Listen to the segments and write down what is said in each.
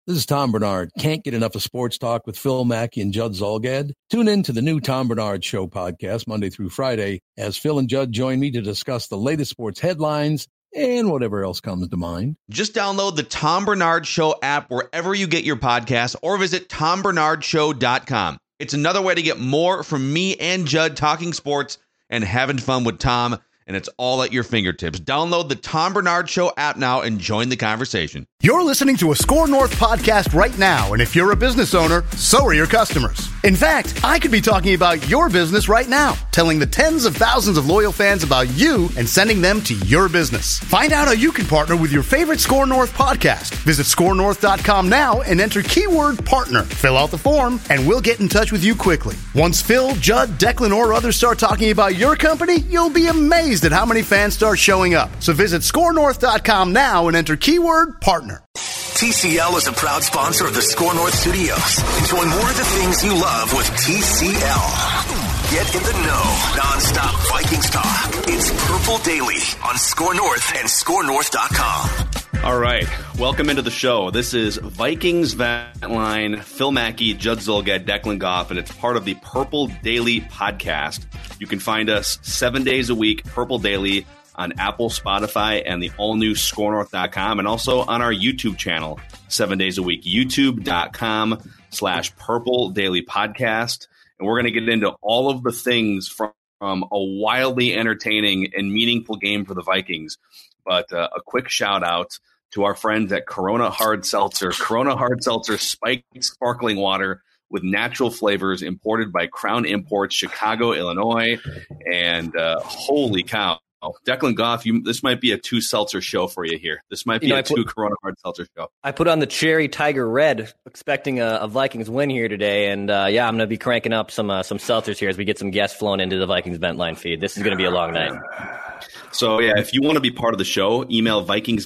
This is Tom Bernard. Can't get enough of sports talk with Phil Mackey and Judd Zolgad? Tune in to the new Tom Bernard Show podcast Monday through Friday as Phil and Judd join me to discuss the latest sports headlines and whatever else comes to mind. Just download the Tom Bernard Show app wherever you get your podcasts or visit tombernardshow.com. It's another way to get more from me and Judd talking sports and having fun with Tom, and it's all at your fingertips. Download the Tom Bernard Show app now and join the conversation. You're listening to a Score North podcast right now, and if you're a business owner, so are your customers. In fact, I could be talking about your business right now, telling the tens of thousands of loyal fans about you and sending them to your business. Find out how you can partner with your favorite Score North podcast. Visit scorenorth.com now and enter keyword partner. Fill out the form, and we'll get in touch with you quickly. Once Phil, Judd, Declan, or others start talking about your company, you'll be amazed at how many fans start showing up. So visit scorenorth.com now and enter keyword partner. TCL is a proud sponsor of the Score North Studios. Enjoy more of the things you love with TCL. Get in the know. Non-stop Vikings talk. It's Purple Daily on Score North and scorenorth.com. All right. Welcome into the show. This is Vikings Vent Line, Phil Mackey, Judd Zolgad, Declan Goff, and it's part of the Purple Daily podcast. You can find us 7 days a week, Purple Daily, on Apple, Spotify, and the all-new scorenorth.com, and also on our YouTube channel 7 days a week, youtube.com/Purple Daily Podcast. And we're going to get into all of the things from a wildly entertaining and meaningful game for the Vikings. But a quick shout out to our friends at Corona Hard Seltzer. Corona Hard Seltzer spiked sparkling water with natural flavors imported by Crown Imports, Chicago, Illinois. And holy cow. Declan Goff, this might be a two seltzer show for you here. This might be two Corona Hard Seltzer show. I put on the Cherry Tiger Red, expecting a Vikings win here today, and I'm going to be cranking up some seltzers here as we get some guests flown into the Vikings Vent Line feed. This is going to be a long night. So, yeah, if you want to be part of the show, email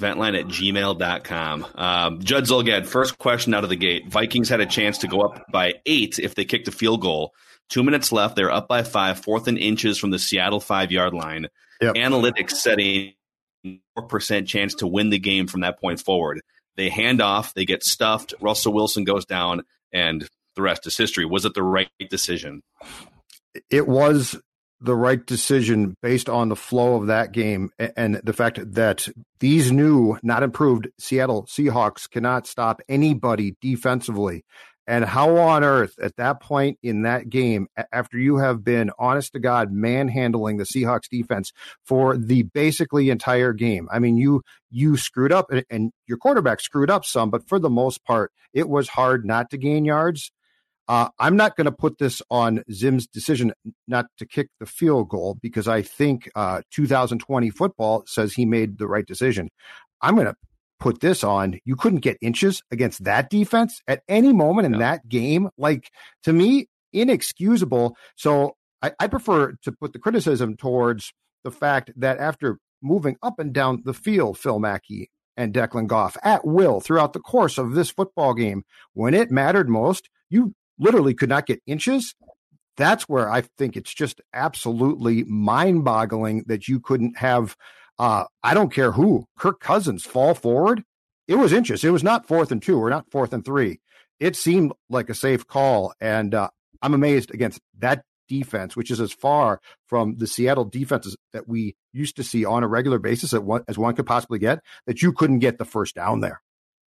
vikingsventline@gmail.com. Judd Zolgad, first question out of the gate. Vikings had a chance to go up by 8 if they kicked a field goal. 2 minutes left. They're up by 5, 4th and inches from the Seattle 5-yard line. Yep. Analytics setting 4% chance to win the game from that point forward. They hand off, they get stuffed, Russell Wilson goes down, and the rest is history. Was it the right decision? It was the right decision based on the flow of that game and the fact that these new, not improved Seattle Seahawks cannot stop anybody defensively. And how on earth at that point in that game, after you have been honest to God manhandling the Seahawks defense for the basically entire game? I mean, you screwed up and your quarterback screwed up some, but for the most part, it was hard not to gain yards. I'm not going to put this on Zim's decision not to kick the field goal because I think 2020 football says he made the right decision. I'm going to put this on. You couldn't get inches against that defense at any moment in that game. Like, to me, inexcusable. So I prefer to put the criticism towards the fact that after moving up and down the field, Phil Mackey and Declan Goff at will throughout the course of this football game, when it mattered most, you literally could not get inches. That's where I think it's just absolutely mind-boggling that you couldn't have I don't care who, Kirk Cousins fall forward. It was inches. It was not 4th and 2 or not 4th and 3. It seemed like a safe call. And I'm amazed against that defense, which is as far from the Seattle defenses that we used to see on a regular basis as one could possibly get, that you couldn't get the first down there.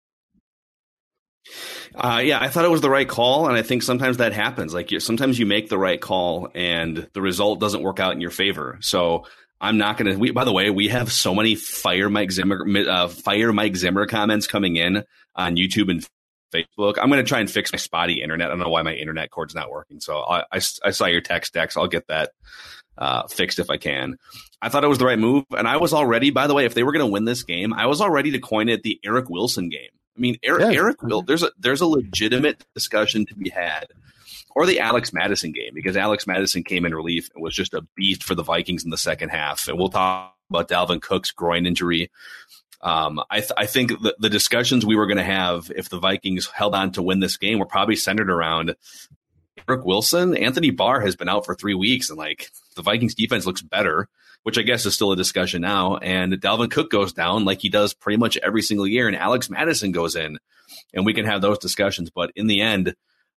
Yeah, I thought it was the right call, and I think sometimes that happens. Like, sometimes you make the right call, and the result doesn't work out in your favor. So I'm not going to. By the way, we have so many fire Mike Zimmer comments coming in on YouTube and Facebook. I'm going to try and fix my spotty internet. I don't know why my internet cord's not working. So I saw your text, Dex. I'll get that fixed if I can. I thought it was the right move, and I was all ready. By the way, if they were going to win this game, I was all ready to coin it the Eric Wilson game. I mean, Eric Wilson. There's a legitimate discussion to be had. Or the Alex Madison game, because Alex Madison came in relief and was just a beast for the Vikings in the second half. And we'll talk about Dalvin Cook's groin injury. I think the discussions we were going to have if the Vikings held on to win this game were probably centered around Eric Wilson. Anthony Barr has been out for 3 weeks, and like the Vikings defense looks better, which I guess is still a discussion now. And Dalvin Cook goes down like he does pretty much every single year, and Alex Madison goes in, and we can have those discussions. But in the end,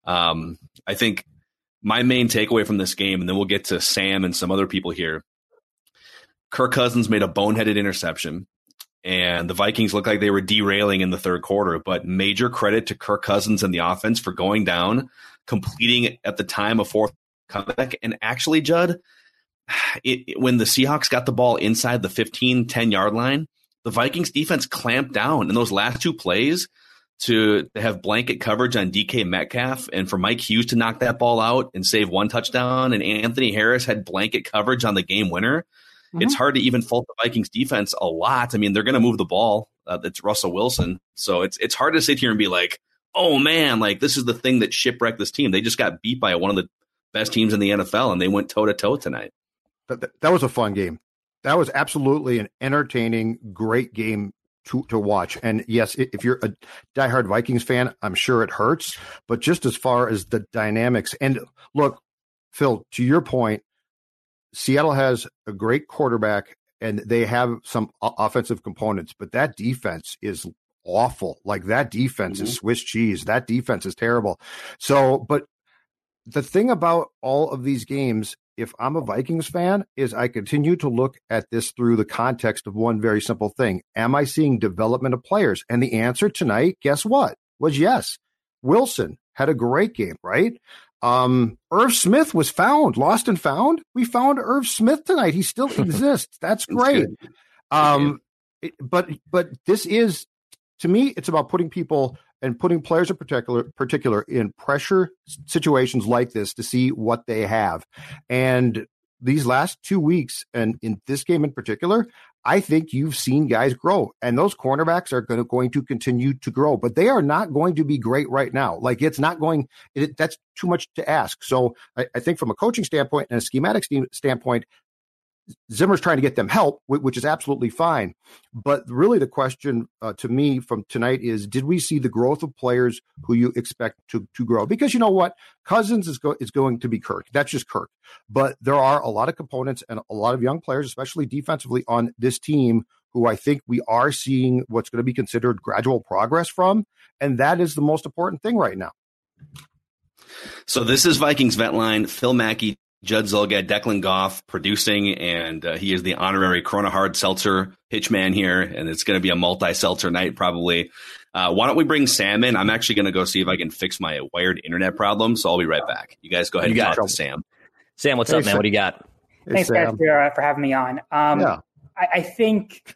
I think my main takeaway from this game, and then we'll get to Sam and some other people here, Kirk Cousins made a boneheaded interception, and the Vikings looked like they were derailing in the third quarter. But major credit to Kirk Cousins and the offense for going down, completing at the time a fourth comeback. And actually, Judd, when the Seahawks got the ball inside the 10-yard line, the Vikings defense clamped down in those last two plays to have blanket coverage on DK Metcalf and for Mike Hughes to knock that ball out and save one touchdown. And Anthony Harris had blanket coverage on the game winner. Mm-hmm. It's hard to even fault the Vikings defense a lot. I mean, they're going to move the ball. It's Russell Wilson. So it's hard to sit here and be like, oh man, like this is the thing that shipwrecked this team. They just got beat by one of the best teams in the NFL and they went toe to toe tonight. That was a fun game. That was absolutely an entertaining, great game to watch. And yes, if you're a diehard Vikings fan, I'm sure it hurts. But just as far as the dynamics, and look, Phil, to your point, Seattle has a great quarterback and they have some offensive components, but that defense is awful. Like that defense is Swiss cheese. That defense is terrible. So, but the thing about all of these games, if I'm a Vikings fan, is I continue to look at this through the context of one very simple thing. Am I seeing development of players? And the answer tonight, guess what, was yes. Wilson had a great game, right? Irv Smith was found, lost and found. We found Irv Smith tonight. He still exists. That's great. But this is, to me, it's about putting people and putting players in particular in pressure situations like this to see what they have. And these last 2 weeks, and in this game in particular, I think you've seen guys grow, and those cornerbacks are going to continue to grow, but they are not going to be great right now. Like it's not going, that's too much to ask. So I think from a coaching standpoint and a schematic standpoint, Zimmer's trying to get them help, which is absolutely fine. But really the question to me from tonight is, did we see the growth of players who you expect to grow? Because you know what? Cousins is going to be Kirk. That's just Kirk. But there are a lot of components and a lot of young players, especially defensively on this team, who I think we are seeing what's going to be considered gradual progress from. And that is the most important thing right now. So this is Vikings Vent Line, Phil Mackey, Judd Zulgad, Declan Goff producing, and he is the honorary Corona Hard Seltzer hitchman here, and it's going to be a multi-seltzer night probably. Why don't we bring Sam in? I'm actually going to go see if I can fix my wired internet problem, so I'll be right back. You guys go ahead and talk to Sam. Sam, what's up, man? What do you got? Thanks, guys, for having me on. I think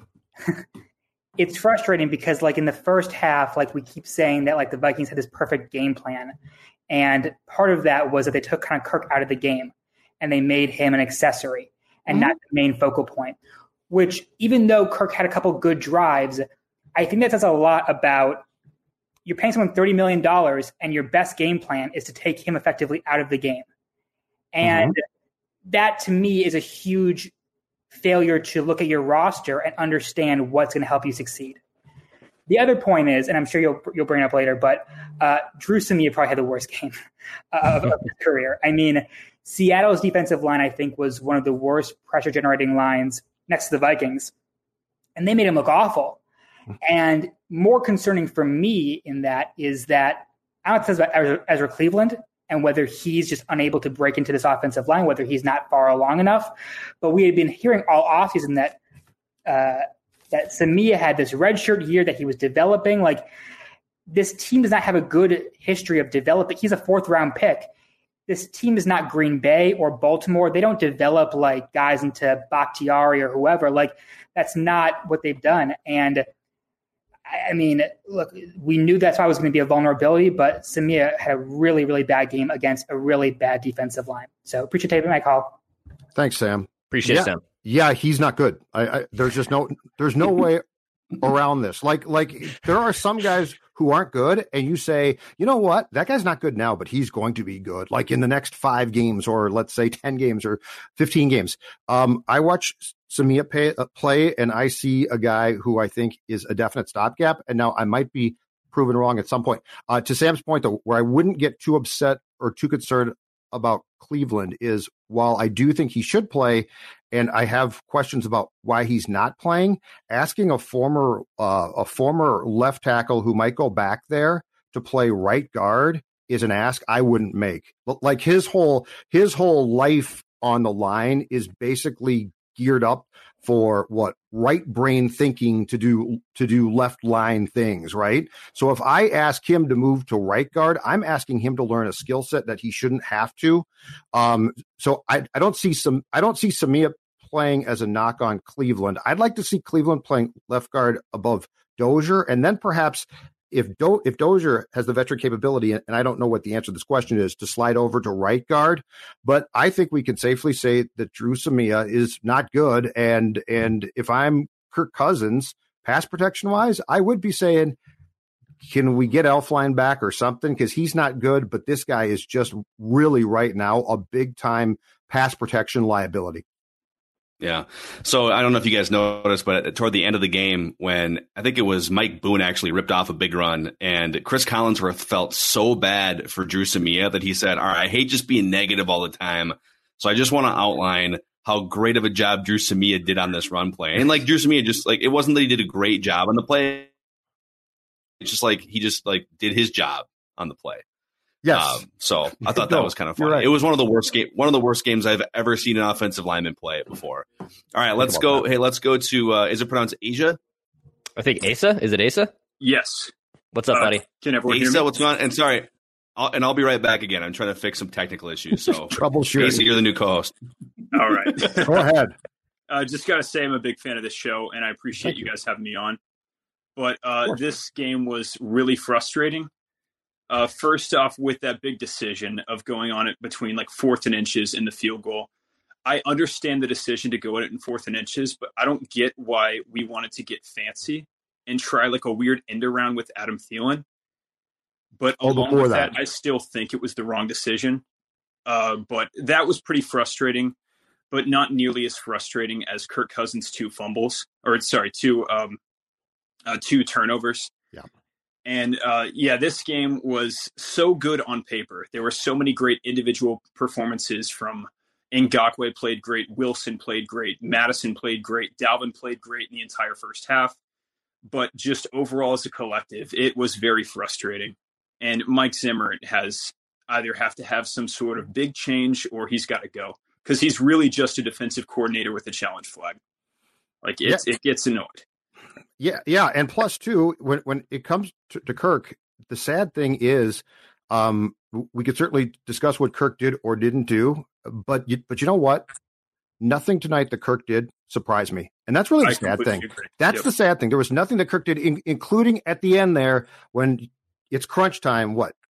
it's frustrating because, like, in the first half, like, we keep saying that, like, the Vikings had this perfect game plan. And part of that was that they took kind of Kirk out of the game and they made him an accessory and not the main focal point, which even though Kirk had a couple good drives, I think that says a lot about you're paying someone $30 million and your best game plan is to take him effectively out of the game. And that to me is a huge failure to look at your roster and understand what's going to help you succeed. The other point is, and I'm sure you'll bring it up later, but Drew Samia probably had the worst game of his career. I mean, Seattle's defensive line, I think, was one of the worst pressure-generating lines next to the Vikings, and they made him look awful. And more concerning for me in that is that I don't know what it says about Ezra Cleveland and whether he's just unable to break into this offensive line, whether he's not far along enough. But we had been hearing all offseason that Samia had this redshirt year that he was developing. Like, this team does not have a good history of developing. He's a fourth-round pick. This team is not Green Bay or Baltimore. They don't develop, like, guys into Bakhtiari or whoever. Like, that's not what they've done. And, I mean, look, we knew that's why it was going to be a vulnerability, but Samia had a really, really bad game against a really bad defensive line. So appreciate taking my call. Thanks, Sam. Appreciate it, Sam. Yeah, he's not good. There's just there's no way around this. Like there are some guys who aren't good, and you say, you know what, that guy's not good now, but he's going to be good. Like in the next 5 games, or let's say 10 games or 15 games. I watch Samia play, and I see a guy who I think is a definite stopgap. And now I might be proven wrong at some point. To Sam's point, though, where I wouldn't get too upset or too concerned about Cleveland is, while I do think he should play, and I have questions about why he's not playing. Asking a former left tackle who might go back there to play right guard is an ask I wouldn't make. Like his whole life on the line is basically geared up for right brain thinking to do left line things, right? So if I ask him to move to right guard, I'm asking him to learn a skill set that he shouldn't have to. So I don't see Samia playing as a knock on Cleveland. I'd like to see Cleveland playing left guard above Dozier, and then perhaps if Dozier has the veteran capability, and I don't know what the answer to this question is, to slide over to right guard, but I think we can safely say that Drew Samia is not good. And if I'm Kirk Cousins, pass protection wise, I would be saying, can we get Elflein back or something? Because he's not good, but this guy is just really right now a big time pass protection liability. Yeah. So I don't know if you guys noticed, but toward the end of the game, when I think it was Mike Boone actually ripped off a big run, and Chris Collinsworth felt so bad for Drew Samia that he said, all right, I hate just being negative all the time. So I just want to outline how great of a job Drew Samia did on this run play. And like Drew Samia, just like, it wasn't that he did a great job on the play. It's just like he just like did his job on the play. Yes. So I thought that was kind of funny. Right. It was one of the worst games I've ever seen an offensive lineman play before. All right, let's go. Hey, let's go to, is it pronounced Asia? I think Asa. Is it Asa? Yes. What's up, buddy? Can everyone Asa, hear me? what's going on? And sorry, I'll be right back again. I'm trying to fix some technical issues. So troubleshooting. Asa, you're the new co-host. All right. Go ahead. Just got to say I'm a big fan of this show, and I appreciate you guys having me on. But this game was really frustrating. First off, with that big decision of going on it between like 4th and inches in the field goal, I understand the decision to go at it in 4th and inches, but I don't get why we wanted to get fancy and try like a weird end around with Adam Thielen. But along with that, I still think it was the wrong decision. But that was pretty frustrating, but not nearly as frustrating as Kirk Cousins' two turnovers. Yeah. And this game was so good on paper. There were so many great individual performances from Ngakoue played great, Wilson played great, Madison played great, Dalvin played great in the entire first half. But just overall as a collective, it was very frustrating. And Mike Zimmer has either have to have some sort of big change or he's got to go. Because he's really just a defensive coordinator with a challenge flag. Like it gets annoyed. Yeah, and plus too, when it comes to Kirk, the sad thing is, we could certainly discuss what Kirk did or didn't do, but you know what? Nothing tonight that Kirk did surprised me, and that's really the sad thing. Agree. That's the sad thing. There was nothing that Kirk did, including at the end there when it's crunch time.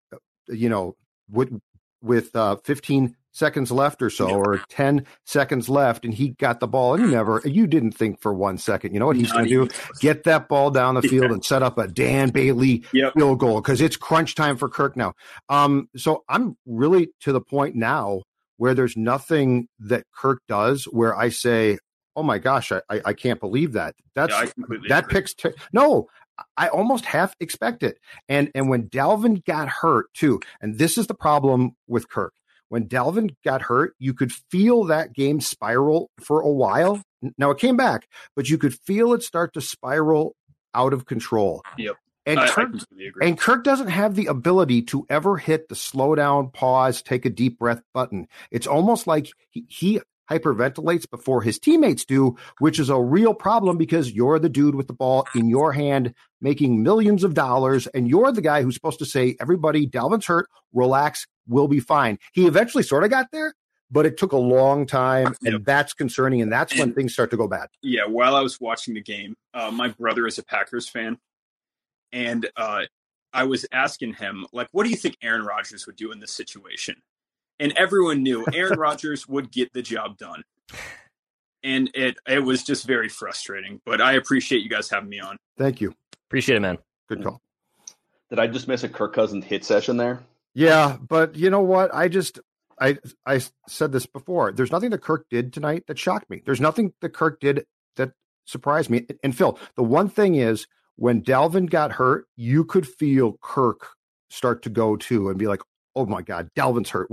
With 15 seconds left or so, or 10 seconds left, and he got the ball, and you didn't think for 1 second, you know what he's going to do? Get that ball down the field and set up a Dan Bailey field goal, because it's crunch time for Kirk now. So I'm really to the point now where there's nothing that Kirk does where I say, oh my gosh, I can't believe that. That pick's no. I almost half expect it. And when Dalvin got hurt too, and this is the problem with Kirk, when Dalvin got hurt, you could feel that game spiral for a while. Now it came back, but you could feel it start to spiral out of control. Yep. And Kirk doesn't have the ability to ever hit the slow down, pause, take a deep breath button. It's almost like he hyperventilates before his teammates do, which is a real problem because you're the dude with the ball in your hand making millions of dollars, and you're the guy who's supposed to say, everybody, Dalvin's hurt, relax, we'll be fine. He eventually sort of got there, but it took a long time, and that's concerning, and that's when things start to go bad. Yeah, while I was watching the game, my brother is a Packers fan, and I was asking him, like, what do you think Aaron Rodgers would do in this situation? And everyone knew Aaron Rodgers would get the job done. And it was just very frustrating. But I appreciate you guys having me on. Thank you. Appreciate it, man. Good call. Did I just miss a Kirk Cousins hit session there? Yeah, but you know what? I said this before. There's nothing that Kirk did tonight that shocked me. There's nothing that Kirk did that surprised me. And Phil, the one thing is, when Dalvin got hurt, you could feel Kirk start to go too and be like, oh my God, Dalvin's hurt.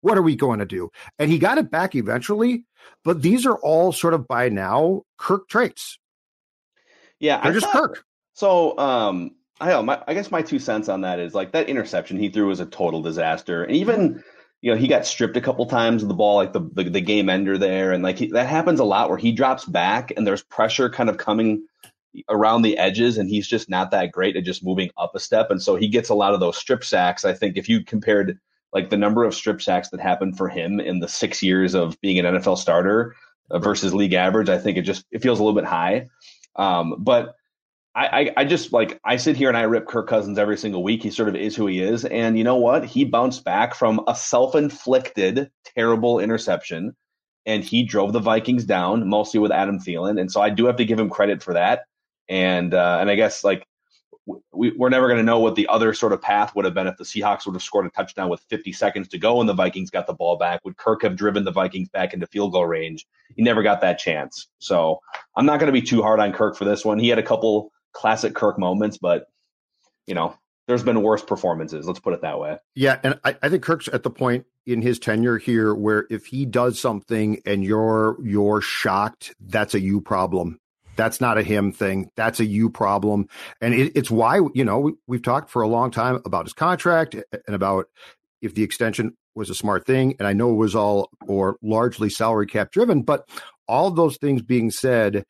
What are we going to do? And he got it back eventually, but these are all sort of by now Kirk traits. Yeah, they're just Kirk. So, I guess my 2 cents on that is like that interception he threw was a total disaster. And even, he got stripped a couple times of the ball, like the game ender there. And like that happens a lot where he drops back and there's pressure kind of coming around the edges and he's just not that great at just moving up a step. And so he gets a lot of those strip sacks. I think if you compared like the number of strip sacks that happened for him in the 6 years of being an NFL starter versus league average, I think it feels a little bit high. But I just like, I sit here and I rip Kirk Cousins every single week. He sort of is who he is. And you know what? He bounced back from a self-inflicted terrible interception and he drove the Vikings down mostly with Adam Thielen. And so I do have to give him credit for that. And I guess like we're never going to know what the other sort of path would have been if the Seahawks would have scored a touchdown with 50 seconds to go and the Vikings got the ball back. Would Kirk have driven the Vikings back into field goal range? He never got that chance. So I'm not going to be too hard on Kirk for this one. He had a couple classic Kirk moments, but there's been worse performances. Let's put it that way. Yeah. And I think Kirk's at the point in his tenure here where if he does something and you're shocked, that's a you problem. That's not a him thing. That's a you problem. And it's why, we've talked for a long time about his contract and about if the extension was a smart thing. And I know it was all or largely salary cap driven, but all those things being said,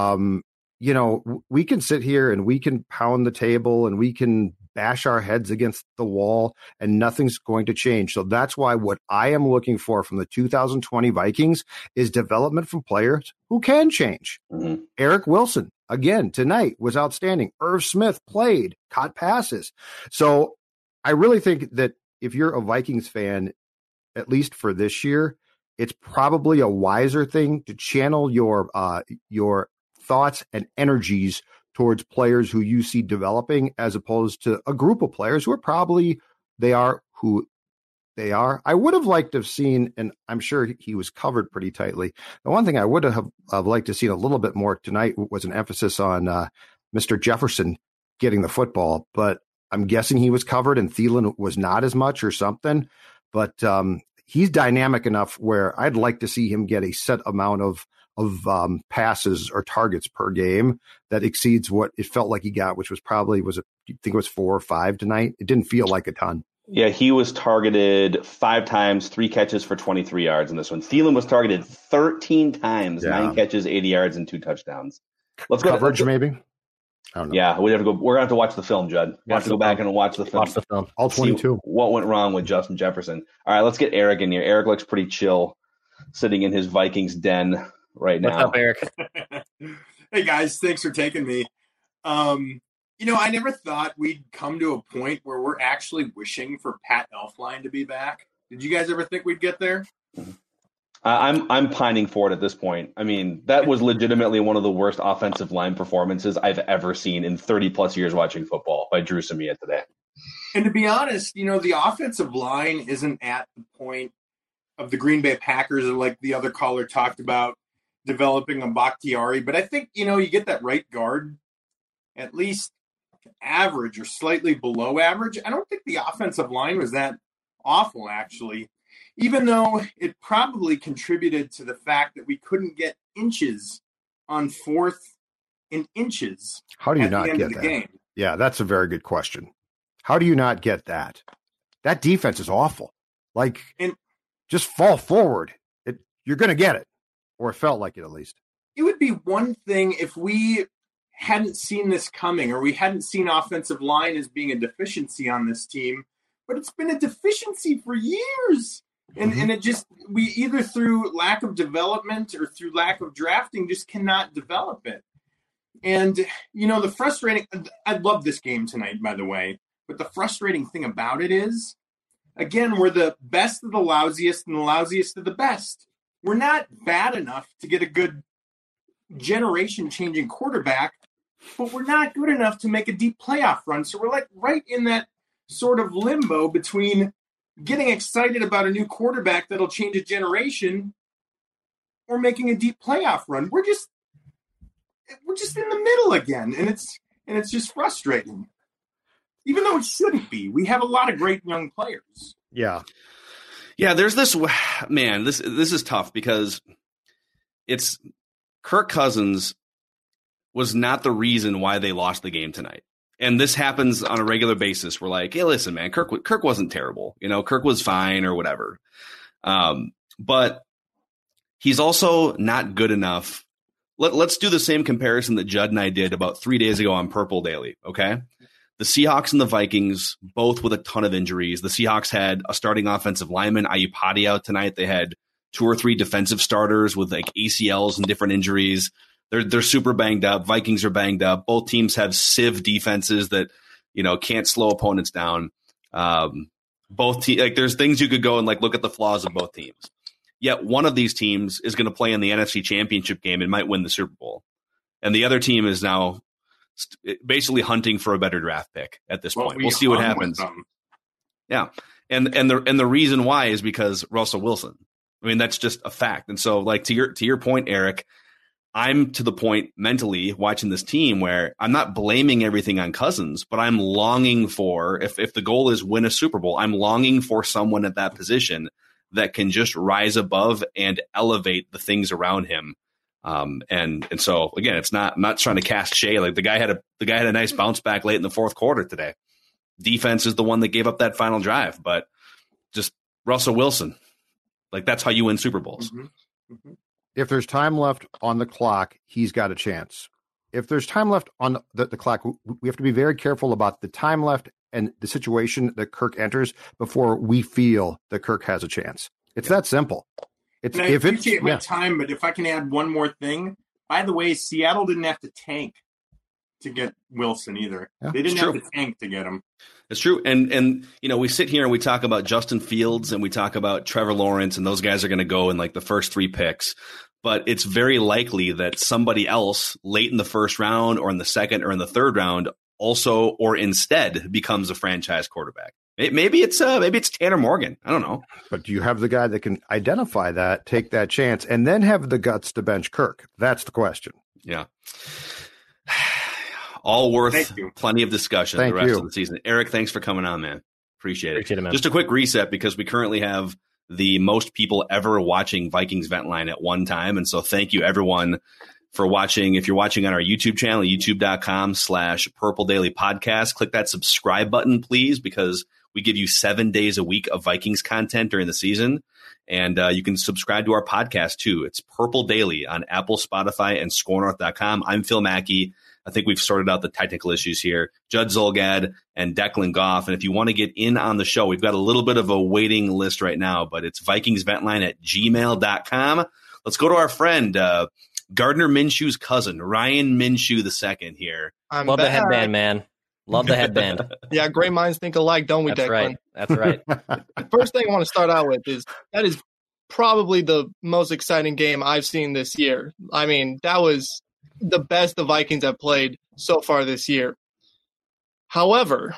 we can sit here and we can pound the table and we can bash our heads against the wall and nothing's going to change. So that's why what I am looking for from the 2020 Vikings is development from players who can change. Mm-hmm. Eric Wilson, again, tonight was outstanding. Irv Smith played, caught passes. So I really think that if you're a Vikings fan, at least for this year, it's probably a wiser thing to channel your thoughts and energies towards players who you see developing as opposed to a group of players who are probably they are who they are. I would have liked to have seen, and I'm sure he was covered pretty tightly. The one thing I would have liked to see a little bit more tonight was an emphasis on Mr. Jefferson getting the football, but I'm guessing he was covered and Thielen was not as much or something. But he's dynamic enough where I'd like to see him get a set amount of passes or targets per game that exceeds what it felt like he got, which was probably, I think it was 4 or 5 tonight. It didn't feel like a ton. Yeah, he was targeted 5 times, 3 catches for 23 yards in this one. Thielen was targeted 13 times, 9 catches, 80 yards, and 2 touchdowns. Let's go coverage, maybe. I don't know. Yeah, we're gonna have to watch the film, Judd. We have to go back and watch the film. Watch the film. All 22. What went wrong with Justin Jefferson? All right, let's get Eric in here. Eric looks pretty chill, sitting in his Vikings den right now. What's up, Eric? Hey guys, thanks for taking me. I never thought we'd come to a point where we're actually wishing for Pat Elflein to be back. Did you guys ever think we'd get there? I'm pining for it at this point. I mean, that was legitimately one of the worst offensive line performances I've ever seen in 30 plus years watching football by Drew Samia today. And to be honest, the offensive line isn't at the point of the Green Bay Packers, or like the other caller talked about, developing a Bakhtiari. But I think, you get that right guard at least average or slightly below average. I don't think the offensive line was that awful, actually, even though it probably contributed to the fact that we couldn't get inches on 4th and inches. How do you not get that? Game. Yeah, that's a very good question. How do you not get that? That defense is awful. Just fall forward. You're going to get it. Or it felt like it, at least. It would be one thing if we hadn't seen this coming, or we hadn't seen offensive line as being a deficiency on this team, but it's been a deficiency for years. And it just, we either through lack of development or through lack of drafting just cannot develop it. And, the frustrating, I love this game tonight, by the way, but the frustrating thing about it is, again, we're the best of the lousiest and the lousiest of the best. We're not bad enough to get a good generation-changing quarterback, but we're not good enough to make a deep playoff run. So we're right in that sort of limbo between getting excited about a new quarterback that'll change a generation or making a deep playoff run. We're just in the middle again, and it's just frustrating. Even though it shouldn't be. We have a lot of great young players. Yeah. Yeah, there's this man. This is tough because it's Kirk Cousins was not the reason why they lost the game tonight. And this happens on a regular basis. We're like, hey, listen, man, Kirk wasn't terrible. Kirk was fine or whatever. But he's also not good enough. Let's do the same comparison that Judd and I did about 3 days ago on Purple Daily, okay? The Seahawks and the Vikings, both with a ton of injuries. The Seahawks had a starting offensive lineman, Ayupati, out tonight. They had 2 or 3 defensive starters with like ACLs and different injuries. They're super banged up. Vikings are banged up. Both teams have sieve defenses that, can't slow opponents down. Both teams, there's things you could go and look at the flaws of both teams. Yet one of these teams is going to play in the NFC Championship game and might win the Super Bowl. And the other team is now basically hunting for a better draft pick at this point. We'll see what happens. Yeah. And the reason why is because Russell Wilson. I mean, that's just a fact. And so to your point, Eric, I'm to the point mentally watching this team where I'm not blaming everything on Cousins, but I'm longing for, if the goal is win a Super Bowl, I'm longing for someone at that position that can just rise above and elevate the things around him. And so again, I'm not trying to cast shade. The guy had a nice bounce back late in the fourth quarter today. Defense is the one that gave up that final drive, but just Russell Wilson, that's how you win Super Bowls. Mm-hmm. Mm-hmm. If there's time left on the clock, he's got a chance. If there's time left on the clock, we have to be very careful about the time left and the situation that Kirk enters before we feel that Kirk has a chance. It's that simple. I appreciate my time, but if I can add one more thing. By the way, Seattle didn't have to tank to get Wilson either. Yeah, they didn't have to tank to get him. It's true. And we sit here and we talk about Justin Fields and we talk about Trevor Lawrence, and those guys are going to go in the first 3 picks. But it's very likely that somebody else late in the first round or in the second or in the third round also or instead becomes a franchise quarterback. Maybe it's Tanner Morgan. I don't know. But do you have the guy that can identify that, take that chance, and then have the guts to bench Kirk? That's the question. Yeah. All worth plenty of discussion the rest of the season. Eric, thanks for coming on, man. Appreciate it, man. Just a quick reset because we currently have the most people ever watching Vikings Vent Line at one time. And so thank you everyone for watching. If you're watching on our YouTube channel, youtube.com/Purple Daily Podcast, click that subscribe button, please, because we give you 7 days a week of Vikings content during the season. And you can subscribe to our podcast too. It's Purple Daily on Apple, Spotify, and ScoreNorth.com. I'm Phil Mackey. I think we've sorted out the technical issues here. Judd Zulgad and Declan Goff. And if you want to get in on the show, we've got a little bit of a waiting list right now, but it's VikingsVentLine@gmail.com. Let's go to our friend, Gardner Minshew's cousin, Ryan Minshew II here. Love the headband, man. Love the headband. Yeah, great minds think alike, don't we, Declan? Right. That's right. First thing I want to start out with is that is probably the most exciting game I've seen this year. I mean, that was the best the Vikings have played so far this year. However,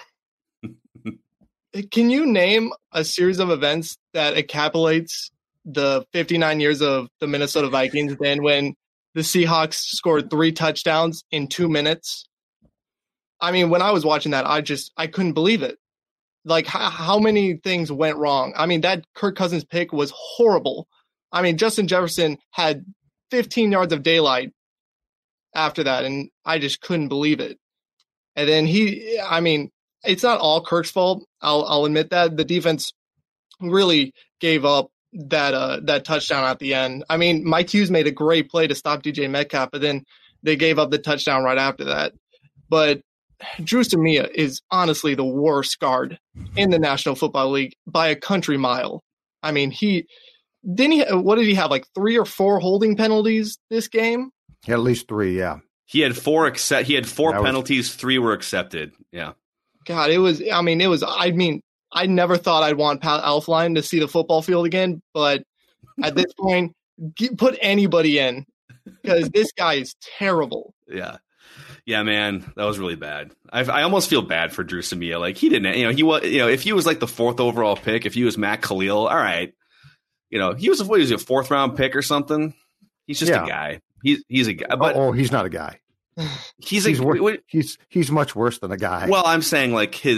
can you name a series of events that encapsulates the 59 years of the Minnesota Vikings than when the Seahawks scored 3 touchdowns in 2 minutes? I mean, when I was watching that, I couldn't believe it. How many things went wrong? I mean, that Kirk Cousins pick was horrible. I mean, Justin Jefferson had 15 yards of daylight after that, and I just couldn't believe it. And then it's not all Kirk's fault. I'll admit that. The defense really gave up that touchdown at the end. I mean, Mike Hughes made a great play to stop DJ Metcalf, but then they gave up the touchdown right after that. But Drew Samia is honestly the worst guard in the National Football League by a country mile. I mean, what did he have, 3 or 4 holding penalties this game? At least 3, yeah. He had 4 penalties, 3 were accepted. Yeah. God, I never thought I'd want Pat Elflein to see the football field again, but at this point, put anybody in because this guy is terrible. Yeah. Yeah, man, that was really bad. I almost feel bad for Drew Samia. He didn't, if he was the 4th overall pick, if he was Matt Khalil, all right. He was a 4th round pick or something. He's just a guy. He's a guy. But he's not a guy. He's much worse than a guy. Well, I'm saying his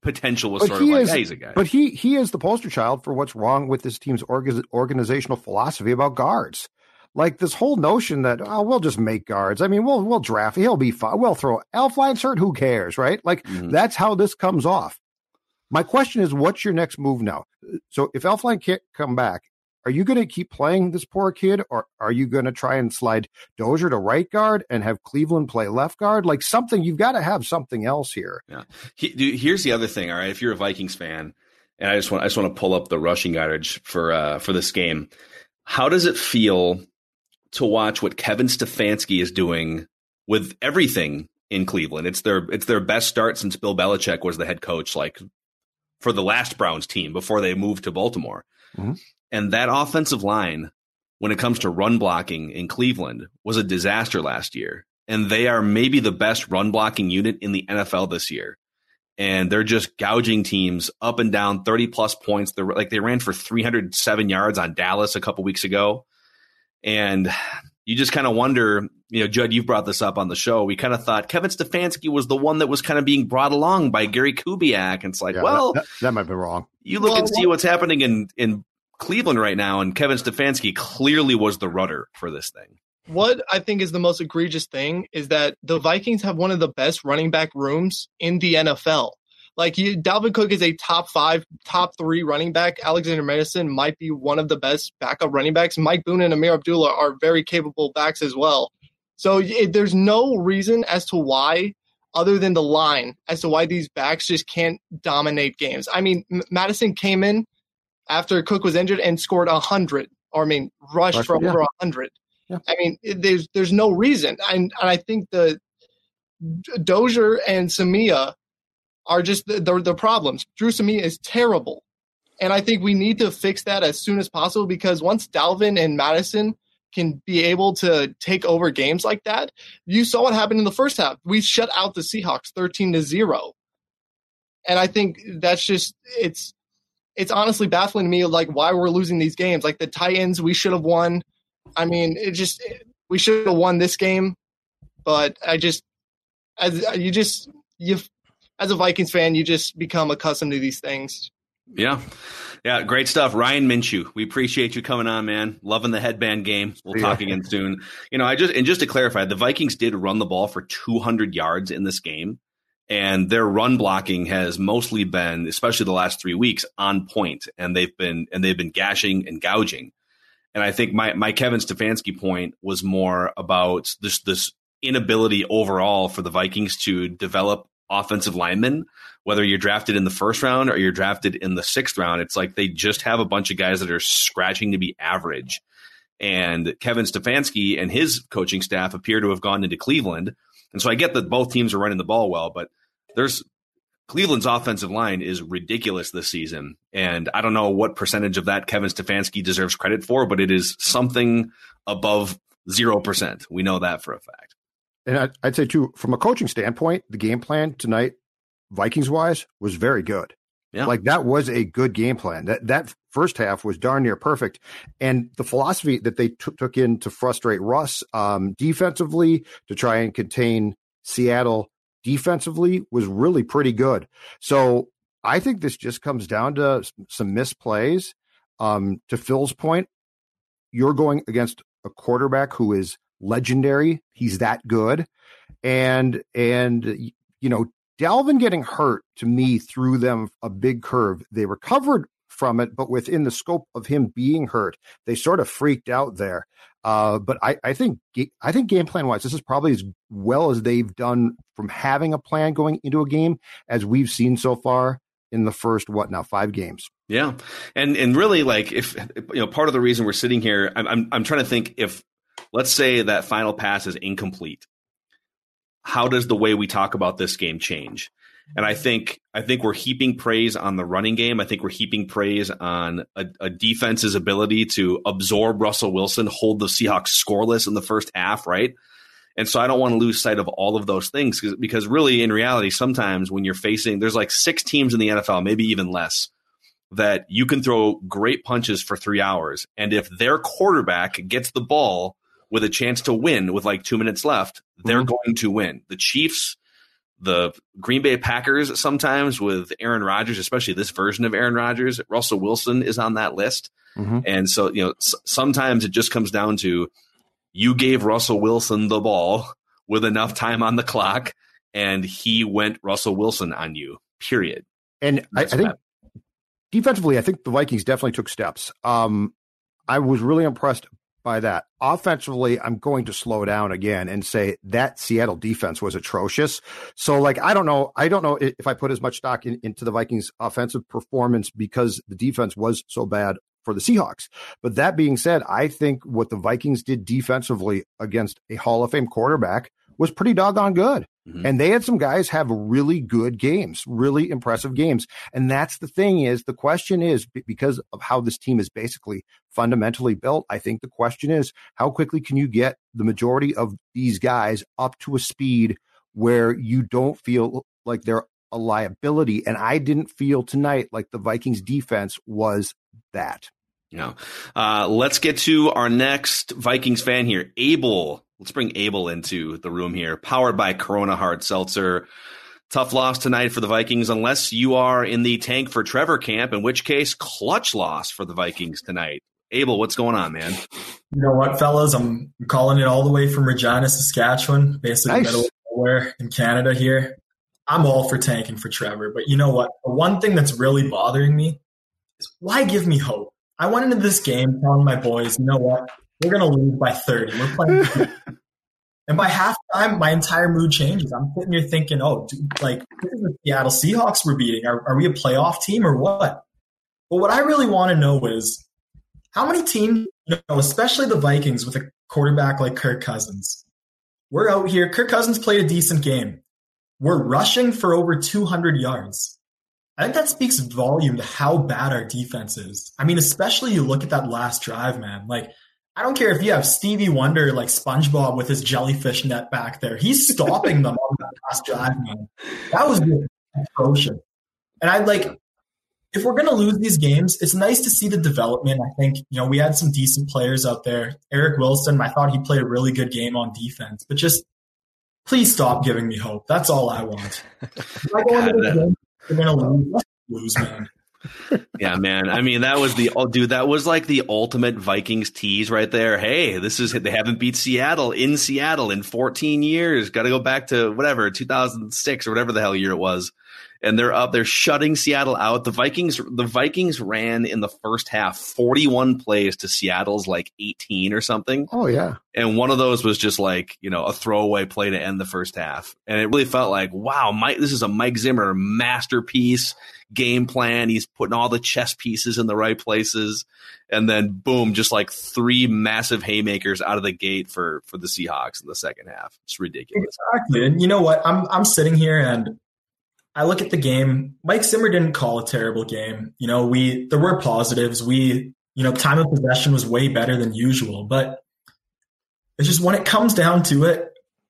potential was sort of like, hey, he's a guy. But he is the poster child for what's wrong with this team's organizational philosophy about guards. Like this whole notion that, we'll just make guards. I mean, we'll draft. He'll be fine. We'll throw Elflein's hurt. Who cares, right? Like that's how this comes off. My question is, what's your next move now? So if Elflein can't come back, are you going to keep playing this poor kid, or are you going to try and slide Dozier to right guard and have Cleveland play left guard? Like something, you've got to have something else here. Yeah. Here's the other thing. All right, if you're a Vikings fan, and I just want to pull up the rushing yardage for this game. How does it feel to watch what Kevin Stefanski is doing with everything in Cleveland? It's their best start since Bill Belichick was the head coach, like for the last Browns team before they moved to Baltimore. Mm-hmm. And that offensive line, when it comes to run blocking in Cleveland, was a disaster last year. And they are maybe the best run blocking unit in the NFL this year. And they're just gouging teams up and down 30-plus points. They ran for 307 yards on Dallas a couple weeks ago. And you just kind of wonder, Judd, you've brought this up on the show. We kind of thought Kevin Stefanski was the one that was kind of being brought along by Gary Kubiak. And it's like, that might be wrong. You look and see what's happening in Cleveland right now, and Kevin Stefanski clearly was the rudder for this thing. What I think is the most egregious thing is that the Vikings have one of the best running back rooms in the NFL. Like Dalvin Cook is a top 5, top 3 running back. Alexander Madison might be one of the best backup running backs. Mike Boone and Amir Abdullah are very capable backs as well. So there's no reason as to why, other than the line, as to why these backs just can't dominate games. I mean, Madison came in after Cook was injured and scored 100, rushed for over 100. Yeah. I mean, there's no reason. And I think the Dozier and Samia are just the problems. Drew Samia is terrible. And I think we need to fix that as soon as possible, because once Dalvin and Madison can be able to take over games like that, you saw what happened in the first half. We shut out the Seahawks 13-0. And I think that's just it's honestly baffling to me, like, why we're losing these games. Like the Titans, we should have won. I mean, we should have won this game, but as a Vikings fan, you just become accustomed to these things. Yeah, great stuff, Ryan Minshew. We appreciate you coming on, man. Loving the headband game. We'll talk again soon. Just to clarify, the Vikings did run the ball for 200 yards in this game, and their run blocking has mostly been, especially the last 3 weeks, on point, and they've been gashing and gouging. And I think my Kevin Stefanski point was more about this inability overall for the Vikings to develop offensive linemen, whether you're drafted in the first round or you're drafted in the 6th round. It's like they just have a bunch of guys that are scratching to be average. And Kevin Stefanski and his coaching staff appear to have gone into Cleveland. And so I get that both teams are running the ball well, but Cleveland's offensive line is ridiculous this season. And I don't know what percentage of that Kevin Stefanski deserves credit for, but it is something above 0%. We know that for a fact. And I'd say, too, from a coaching standpoint, the game plan tonight, Vikings-wise, was very good. Yeah. Like, that was a good game plan. That first half was darn near perfect. And the philosophy that they took in to frustrate Russ defensively, to try and contain Seattle defensively, was really pretty good. So I think this just comes down to some misplays. To Phil's point, you're going against a quarterback who is legendary. He's that good. And Dalvin getting hurt, to me, threw them a big curve. They recovered from it, but within the scope of him being hurt, they sort of freaked out there. But I think game plan wise, this is probably as well as they've done from having a plan going into a game as we've seen so far in the first 5 games. Yeah. And really, like, if part of the reason we're sitting here, I'm trying to think, if let's say that final pass is incomplete, how does the way we talk about this game change? And I think we're heaping praise on the running game. I think we're heaping praise on a defense's ability to absorb Russell Wilson, hold the Seahawks scoreless in the first half, right? And so I don't want to lose sight of all of those things, because really, in reality, sometimes when you're facing, there's like 6 teams in the NFL, maybe even less, that you can throw great punches for 3 hours. And if their quarterback gets the ball with a chance to win with like 2 minutes left, they're going to win. The Chiefs, the Green Bay Packers sometimes with Aaron Rodgers, especially this version of Aaron Rodgers. Russell Wilson is on that list. And so, sometimes it just comes down to you gave Russell Wilson the ball with enough time on the clock, and he went Russell Wilson on you, period. And I think defensively, I think the Vikings definitely took steps. I was really impressed by that. Offensively, I'm going to slow down again and say that Seattle defense was atrocious. So, I don't know if I put as much stock into the Vikings' offensive performance because the defense was so bad for the Seahawks. But that being said, I think what the Vikings did defensively against a Hall of Fame quarterback was pretty doggone good. And they had some guys have really good games, really impressive games. And that's the thing is, the question is, because of how this team is basically fundamentally built, I think the question is, how quickly can you get the majority of these guys up to a speed where you don't feel like they're a liability? And I didn't feel tonight like the Vikings defense was that. Let's get to our next Vikings fan here, Abel. Let's bring Abel into the room here, powered by Corona Hard Seltzer. Tough loss tonight for the Vikings, unless you are in the tank for Trevor camp, in which case clutch loss for the Vikings tonight. Abel, what's going on, man? You know what, fellas? I'm calling it all the way from Regina, Saskatchewan, basically middle of nowhere in Canada here. I'm all for tanking for Trevor, but you know what? The one thing that's really bothering me is why give me hope? I went into this game telling my boys, you know what? We're going to lose by 30. We're playing. And by halftime, my entire mood changes. I'm sitting here thinking, this is the Seattle Seahawks we're beating. Are we a playoff team or what? But what I really want to know is how many teams, especially the Vikings with a quarterback like Kirk Cousins, we're out here. Kirk Cousins played a decent game. We're rushing for over 200 yards. I think that speaks volume to how bad our defense is. I mean, especially you look at that last drive, man. I don't care if you have Stevie Wonder like SpongeBob with his jellyfish net back there. He's stopping them on that last drive, man. That was atrocious. And if we're going to lose these games, it's nice to see the development. I think, we had some decent players out there. Eric Wilson, I thought he played a really good game on defense. But just please stop giving me hope. That's all I want. If I go into this game, we're going to lose, man. Yeah, man. I mean, that was like the ultimate Vikings tease right there. Hey, they haven't beat Seattle in 14 years. Got to go back to 2006 or whatever the hell year it was. And they're shutting Seattle out. The Vikings ran in the first half 41 plays to Seattle's 18 or something. Oh yeah. And one of those was just a throwaway play to end the first half. And it really felt like, wow, this is a Mike Zimmer masterpiece game plan. He's putting all the chess pieces in the right places. And then boom, just 3 massive haymakers out of the gate for the Seahawks in the second half. It's ridiculous. Exactly. And you know what? I'm sitting here and I look at the game. Mike Zimmer didn't call a terrible game. There were positives. Time of possession was way better than usual, but it's just when it comes down to it,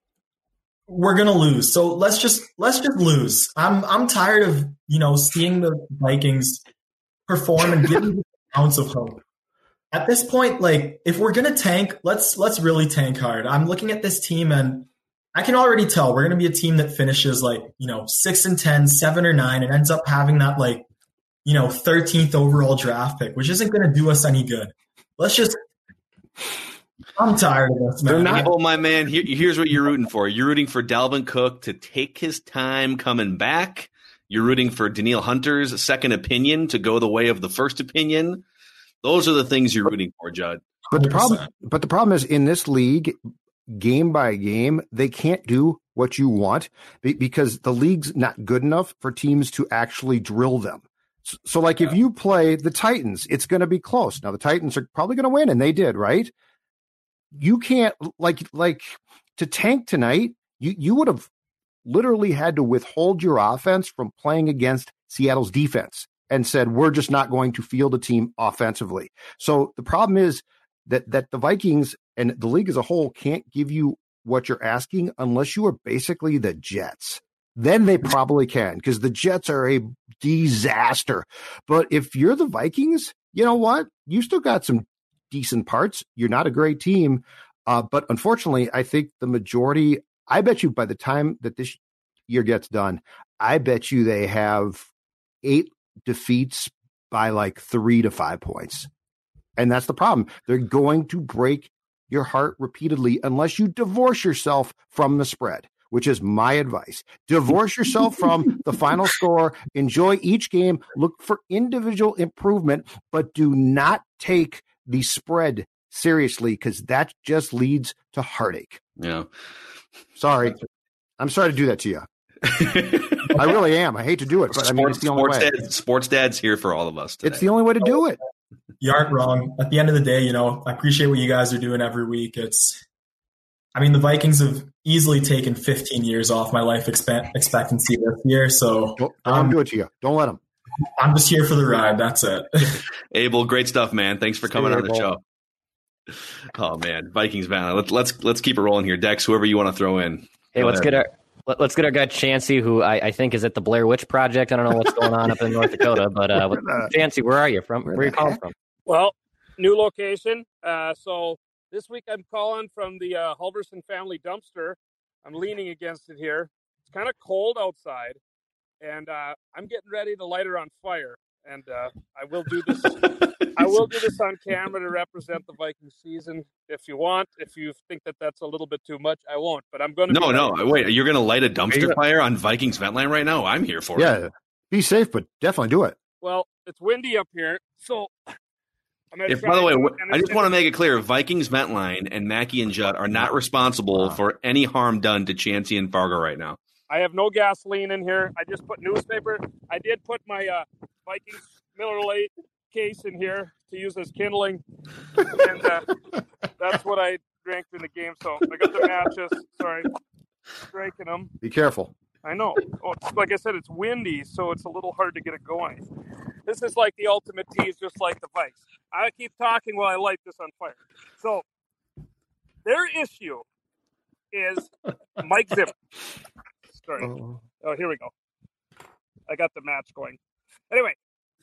we're gonna lose. So let's just lose. I'm tired of seeing the Vikings perform and give me an ounce of hope. At this point, if we're gonna tank, let's really tank hard. I'm looking at this team and I can already tell we're going to be a team that finishes 6-10, 7 or 9, and ends up having that 13th overall draft pick, which isn't going to do us any good. I'm tired of this, man. My man, here's what you're rooting for. You're rooting for Dalvin Cook to take his time coming back. You're rooting for Danielle Hunter's second opinion to go the way of the first opinion. Those are the things you're rooting for, Judd. But the problem is in this league, game by game, they can't do what you want because the league's not good enough for teams to actually drill them. So if you play the Titans, it's going to be close. Now, the Titans are probably going to win, and they did, right? You can't, to tank tonight, you would have literally had to withhold your offense from playing against Seattle's defense and said, we're just not going to field a team offensively. So the problem is that the Vikings and the league as a whole can't give you what you're asking unless you are basically the Jets. Then they probably can, because the Jets are a disaster. But if you're the Vikings, you know what? You still got some decent parts. You're not a great team. But unfortunately, I think the majority, I bet you by the time that this year gets done, I bet you they have 8 defeats by like 3 to 5 points. And that's the problem. They're going to break your heart repeatedly unless you divorce yourself from the spread, which is my advice. Divorce yourself from the final score. Enjoy each game. Look for individual improvement, but do not take the spread seriously, because that just leads to heartache. Yeah. Sorry. I'm sorry to do that to you. I really am. I hate to do it, but I mean, it's the only way. Sports Dad's here for all of us today. It's the only way to do it. You aren't wrong. At the end of the day, I appreciate what you guys are doing every week. The Vikings have easily taken 15 years off my life expectancy this year. So don't do it to you. Don't let them. I'm just here for the ride. That's it. Abel, great stuff, man. Thanks for coming on the show. Oh man, Vikings man. Let's keep it rolling here. Dex, whoever you want to throw in. Hey, let's get our guy Chancey, who I think is at the Blair Witch Project. I don't know what's going on up in North Dakota, but Chancey, where are you from? Where are you calling from? Well, new location. So this week I'm calling from the Halverson family dumpster. I'm leaning against it here. It's kind of cold outside, and I'm getting ready to light her on fire. And I will do this. I will do this on camera to represent the Viking season. If you want, if you think that that's a little bit too much, I won't. But I'm going to. No. Wait, you're going to light a dumpster fire on Vikings vent line right now? I'm here for it. Yeah, be safe, but definitely do it. Well, it's windy up here, so. By the way, I just want to make it clear: Vikings vent line and Mackie and Judd are not responsible for any harm done to Chancey and Fargo right now. I have no gasoline in here. I just put newspaper. I did put my Vikings Miller Lite case in here to use as kindling, and that's what I drank in the game. So I got the matches. Sorry, striking them. Be careful. I know. Oh, like I said, it's windy, so it's a little hard to get it going. This is like the ultimate tease, just like the Vikes. I keep talking while I light this on fire. So their issue is Mike Zimmer. Sorry. Oh, here we go. I got the match going. Anyway,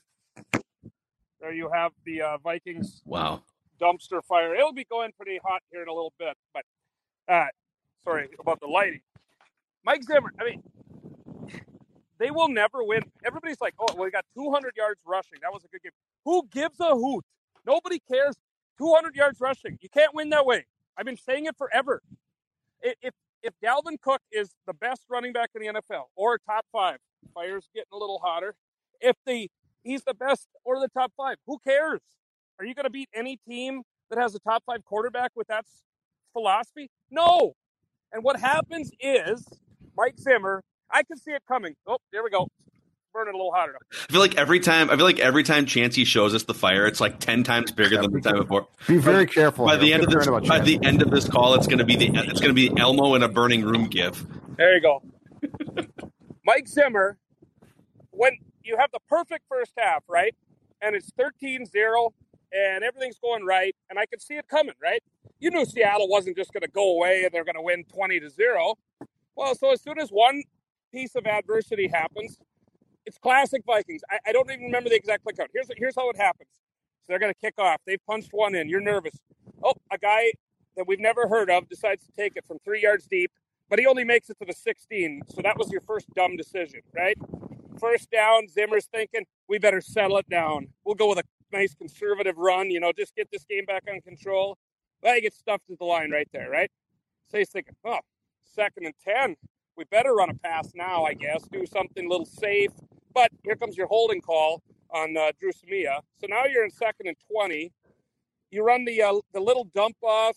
there you have the Vikings. Wow. Dumpster fire. It'll be going pretty hot here in a little bit, but sorry about the lighting. Mike Zimmer, they will never win. Everybody's like, oh, well, we got 200 yards rushing. That was a good game. Who gives a hoot? Nobody cares. 200 yards rushing. You can't win that way. I've been saying it forever. If Dalvin Cook is the best running back in the NFL or top 5, fire's getting a little hotter. If he's the best or the top 5, who cares? Are you going to beat any team that has a top 5 quarterback with that philosophy? No. And what happens is Mike Zimmer, I can see it coming. Oh, there we go. Burning a little hotter. I feel like every time Chancey shows us the fire, it's like 10 times bigger than the time before. Be very careful. By the end of this call, it's going to be Elmo in a burning room gif. There you go. Mike Zimmer, when you have the perfect first half, right? And it's 13-0 and everything's going right, and I could see it coming, right? You knew Seattle wasn't just going to go away and they're going to win 20-0. Well, so as soon as one piece of adversity happens, it's classic Vikings. I don't even remember the exact play count. Here's how it happens. So they're going to kick off. They punched one in. You're nervous. Oh, a guy that we've never heard of decides to take it from 3 yards deep, but he only makes it to the 16. So that was your first dumb decision, right? First down, Zimmer's thinking, we better settle it down. We'll go with a nice conservative run, just get this game back on control. Well, he gets stuffed at the line right there, right? So he's thinking, 2nd and 10. We better run a pass now, I guess. Do something a little safe. But here comes your holding call on Drew Samia. So now you're in 2nd and 20. You run the little dump off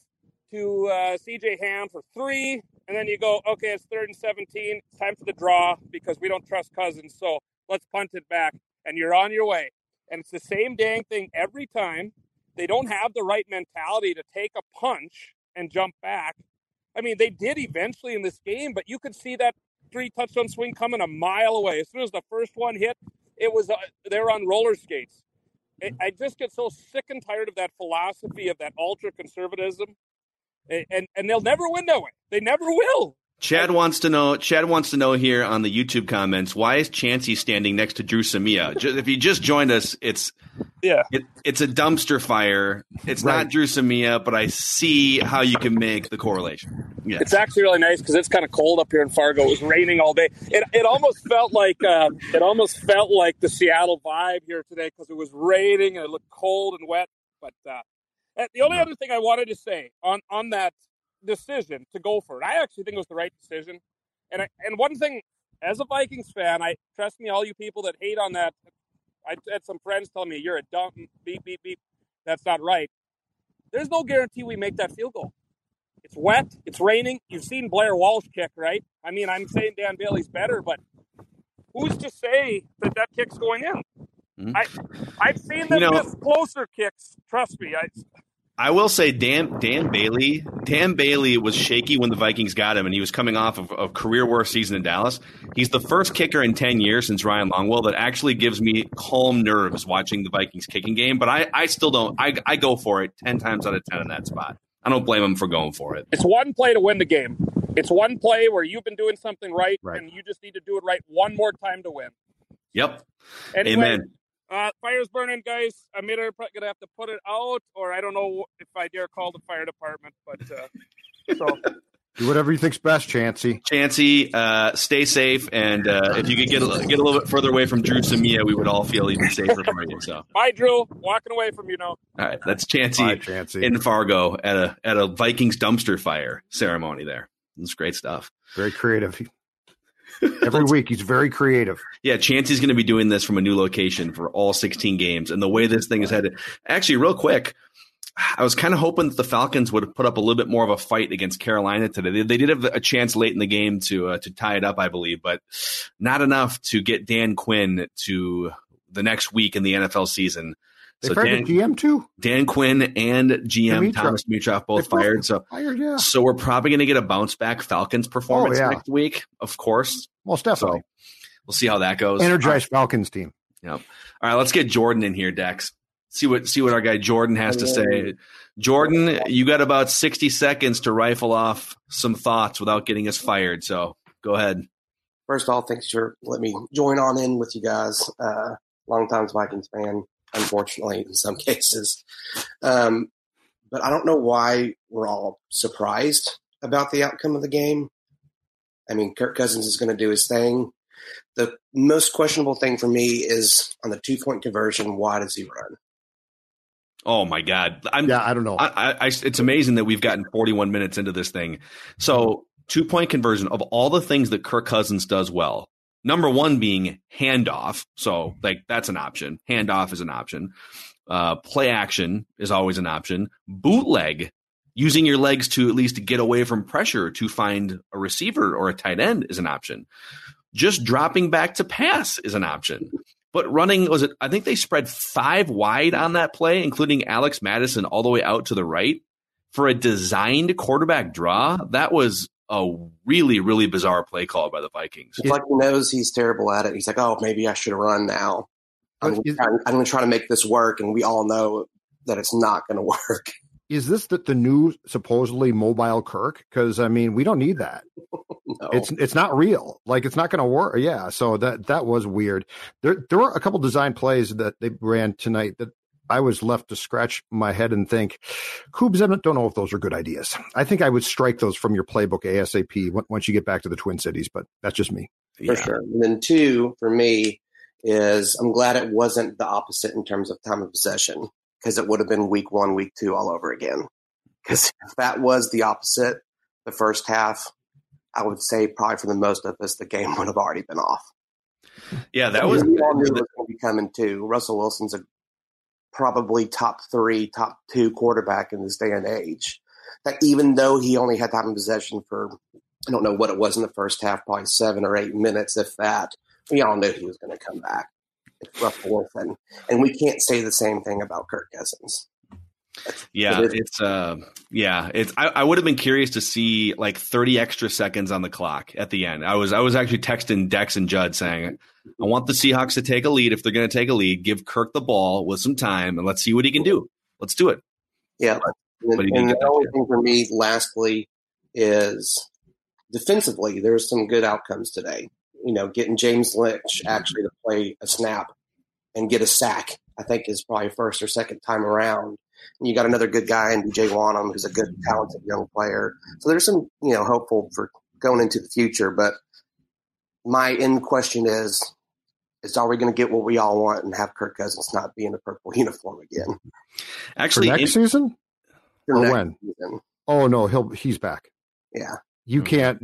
to C.J. Ham for 3. And then you go, okay, it's 3rd and 17. It's time for the draw because we don't trust Cousins. So let's punt it back. And you're on your way. And it's the same dang thing every time. They don't have the right mentality to take a punch and jump back. They did eventually in this game, but you could see that 3-touchdown swing coming a mile away. As soon as the first one hit, it was they were on roller skates. I just get so sick and tired of that philosophy of that ultra-conservatism, and they'll never win that way. They never will. Chad wants to know here on the YouTube comments, why is Chancey standing next to Drew Samia? If you just joined us, it's a dumpster fire. It's not Drew Samia, but I see how you can make the correlation. Yeah. It's actually really nice because it's kind of cold up here in Fargo. It was raining all day. It almost felt like the Seattle vibe here today because it was raining and it looked cold and wet. But the only other thing I wanted to say on that decision to go for it, I actually think it was the right decision. And one thing, as a Vikings fan, trust me, all you people that hate on that, I had some friends tell me you're a dumb beep beep beep. That's not right. There's no guarantee we make that field goal. It's wet. It's raining. You've seen Blair Walsh kick, right? I mean, I'm saying Dan Bailey's better, but who's to say that kick's going in? Mm-hmm. I've seen them miss closer kicks. Trust me. I will say Dan Bailey was shaky when the Vikings got him, and he was coming off of a career worst season in Dallas. He's the first kicker in 10 years since Ryan Longwell that actually gives me calm nerves watching the Vikings kicking game, but I still don't. I go for it 10 times out of 10 in that spot. I don't blame him for going for it. It's one play to win the game. It's one play where you've been doing something right. And you just need to do it right one more time to win. Yep. Anyway, amen. Fire's burning, guys. I'm either going to have to put it out, or I don't know if I dare call the fire department. But so do whatever you think's best, Chancey. Stay safe, and if you could get a little bit further away from Drew Samia, we would all feel even safer for you. So, bye, Drew. Walking away from you now. All right, that's Chancey in Fargo at a Vikings dumpster fire ceremony. There, it's great stuff. Very creative. Every week, he's very creative. Yeah, Chancey's going to be doing this from a new location for all 16 games. And the way this thing is headed, actually, real quick, I was kind of hoping that the Falcons would have put up a little bit more of a fight against Carolina today. They did have a chance late in the game to tie it up, I believe, but not enough to get Dan Quinn to the next week in the NFL season. They fired the GM too? Dan Quinn and GM Thomas Dimitroff both fired. So we're probably going to get a bounce back Falcons performance next week, of course. Most definitely. So we'll see how that goes. Energized Falcons team. Yep. All right, let's get Jordan in here, Dex. See what our guy Jordan has to say. Jordan, you got about 60 seconds to rifle off some thoughts without getting us fired. So go ahead. First of all, thanks for letting me join on in with you guys. Long-time Vikings fan, unfortunately, in some cases. But I don't know why we're all surprised about the outcome of the game. I mean, Kirk Cousins is going to do his thing. The most questionable thing for me is on the 2-point conversion, why does he run? Oh, my God. I don't know. It's amazing that we've gotten 41 minutes into this thing. So 2-point conversion, of all the things that Kirk Cousins does well, number one being handoff. So that's an option. Handoff is an option. Play action is always an option. Bootleg, using your legs to at least get away from pressure to find a receiver or a tight end is an option. Just dropping back to pass is an option. But running, I think they spread 5 wide on that play, including Alex Madison all the way out to the right. For a designed quarterback draw, that was a really, really bizarre play call by the Vikings. It's like he knows he's terrible at it. He's like, oh, maybe I should run now. I'm going to try to make this work, and we all know that it's not going to work. Is this the new supposedly mobile Kirk? Because, I mean, we don't need that. No. It's not real. It's not going to work. Yeah, so that was weird. There were a couple design plays that they ran tonight that I was left to scratch my head and think, Coobs, I don't know if those are good ideas. I think I would strike those from your playbook ASAP once you get back to the Twin Cities, but that's just me. For sure. And then 2, for me, is I'm glad it wasn't the opposite in terms of time of possession, because it would have been week 1, week 2 all over again. Because if that was the opposite, the first half, I would say probably for the most of us, the game would have already been off. Yeah, that was. We all knew it was going to be coming too. Russell Wilson's probably top 3, top 2 quarterback in this day and age. That even though he only had time of possession for, I don't know what it was in the first half, probably 7 or 8 minutes, if that, we all knew he was going to come back. It's Russell Wilson. And we can't say the same thing about Kirk Cousins. I would have been curious to see 30 extra seconds on the clock at the end. I was actually texting Dex and Judd saying, I want the Seahawks to take a lead. If they're going to take a lead, give Kirk the ball with some time and let's see what he can do. Let's do it. Yeah. And the only thing for me, lastly, is defensively, there's some good outcomes today. Getting James Lynch actually to play a snap and get a sack, I think is probably first or second time around. And you got another good guy in DJ Wanham, who's a good, talented young player. So there's some, hopeful for going into the future. But my end question is are we going to get what we all want and have Kirk Cousins not be in a purple uniform again? Actually, for next season? For or next when? Season. Oh no, he's back. Yeah. You can't,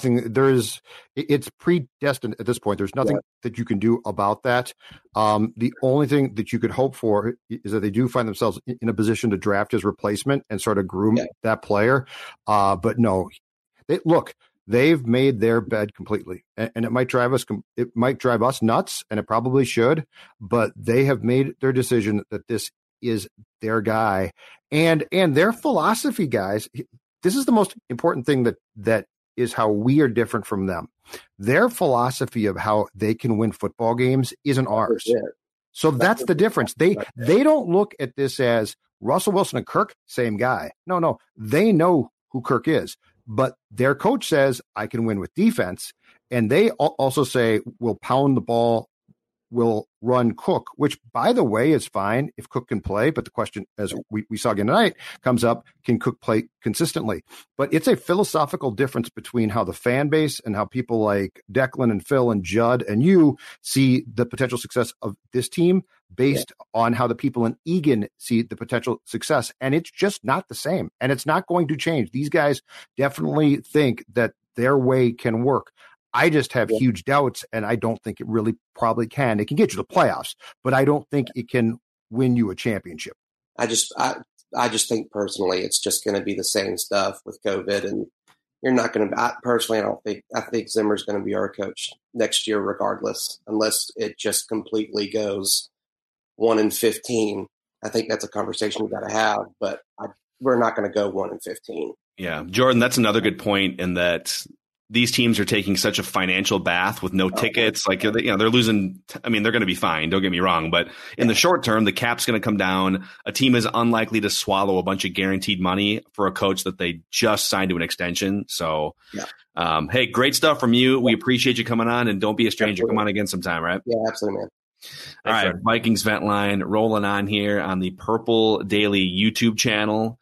it's predestined at this point. There's nothing that you can do about that. The only thing that you could hope for is that they do find themselves in a position to draft his replacement and sort of groom that player. But no, they've made their bed completely, and it might drive us nuts, and it probably should, but they have made their decision that this is their guy and their philosophy, guys. This is the most important thing that is how we are different from them. Their philosophy of how they can win football games isn't ours. So that's the difference. They don't look at this as Russell Wilson and Kirk, same guy. No. They know who Kirk is, but their coach says, I can win with defense. And they also say, we'll pound the ball, will run Cook, which, by the way, is fine if Cook can play. But the question, as we saw again tonight, comes up, can Cook play consistently? But it's a philosophical difference between how the fan base and how people like Declan and Phil and Judd and you see the potential success of this team based on how the people in Egan see the potential success. And it's just not the same. And it's not going to change. These guys definitely think that their way can work. I just have huge doubts, and I don't think it really probably can. It can get you to the playoffs, but I don't think it can win you a championship. I just think personally it's just going to be the same stuff with COVID, and you're not going to. I think Zimmer's going to be our coach next year, regardless, unless it just completely goes 1-15. I think that's a conversation we got to have, but we're not going to go 1-15. Yeah, Jordan, that's another good point in that these teams are taking such a financial bath with no tickets. Like, they're losing. I mean, they're going to be fine. Don't get me wrong. But in the short term, the cap's going to come down. A team is unlikely to swallow a bunch of guaranteed money for a coach that they just signed to an extension. So, hey, great stuff from you. We appreciate you coming on, and don't be a stranger. Come on again sometime, right? Yeah, absolutely, man. All right, Vikings Vent Line rolling on here on the Purple Daily YouTube channel.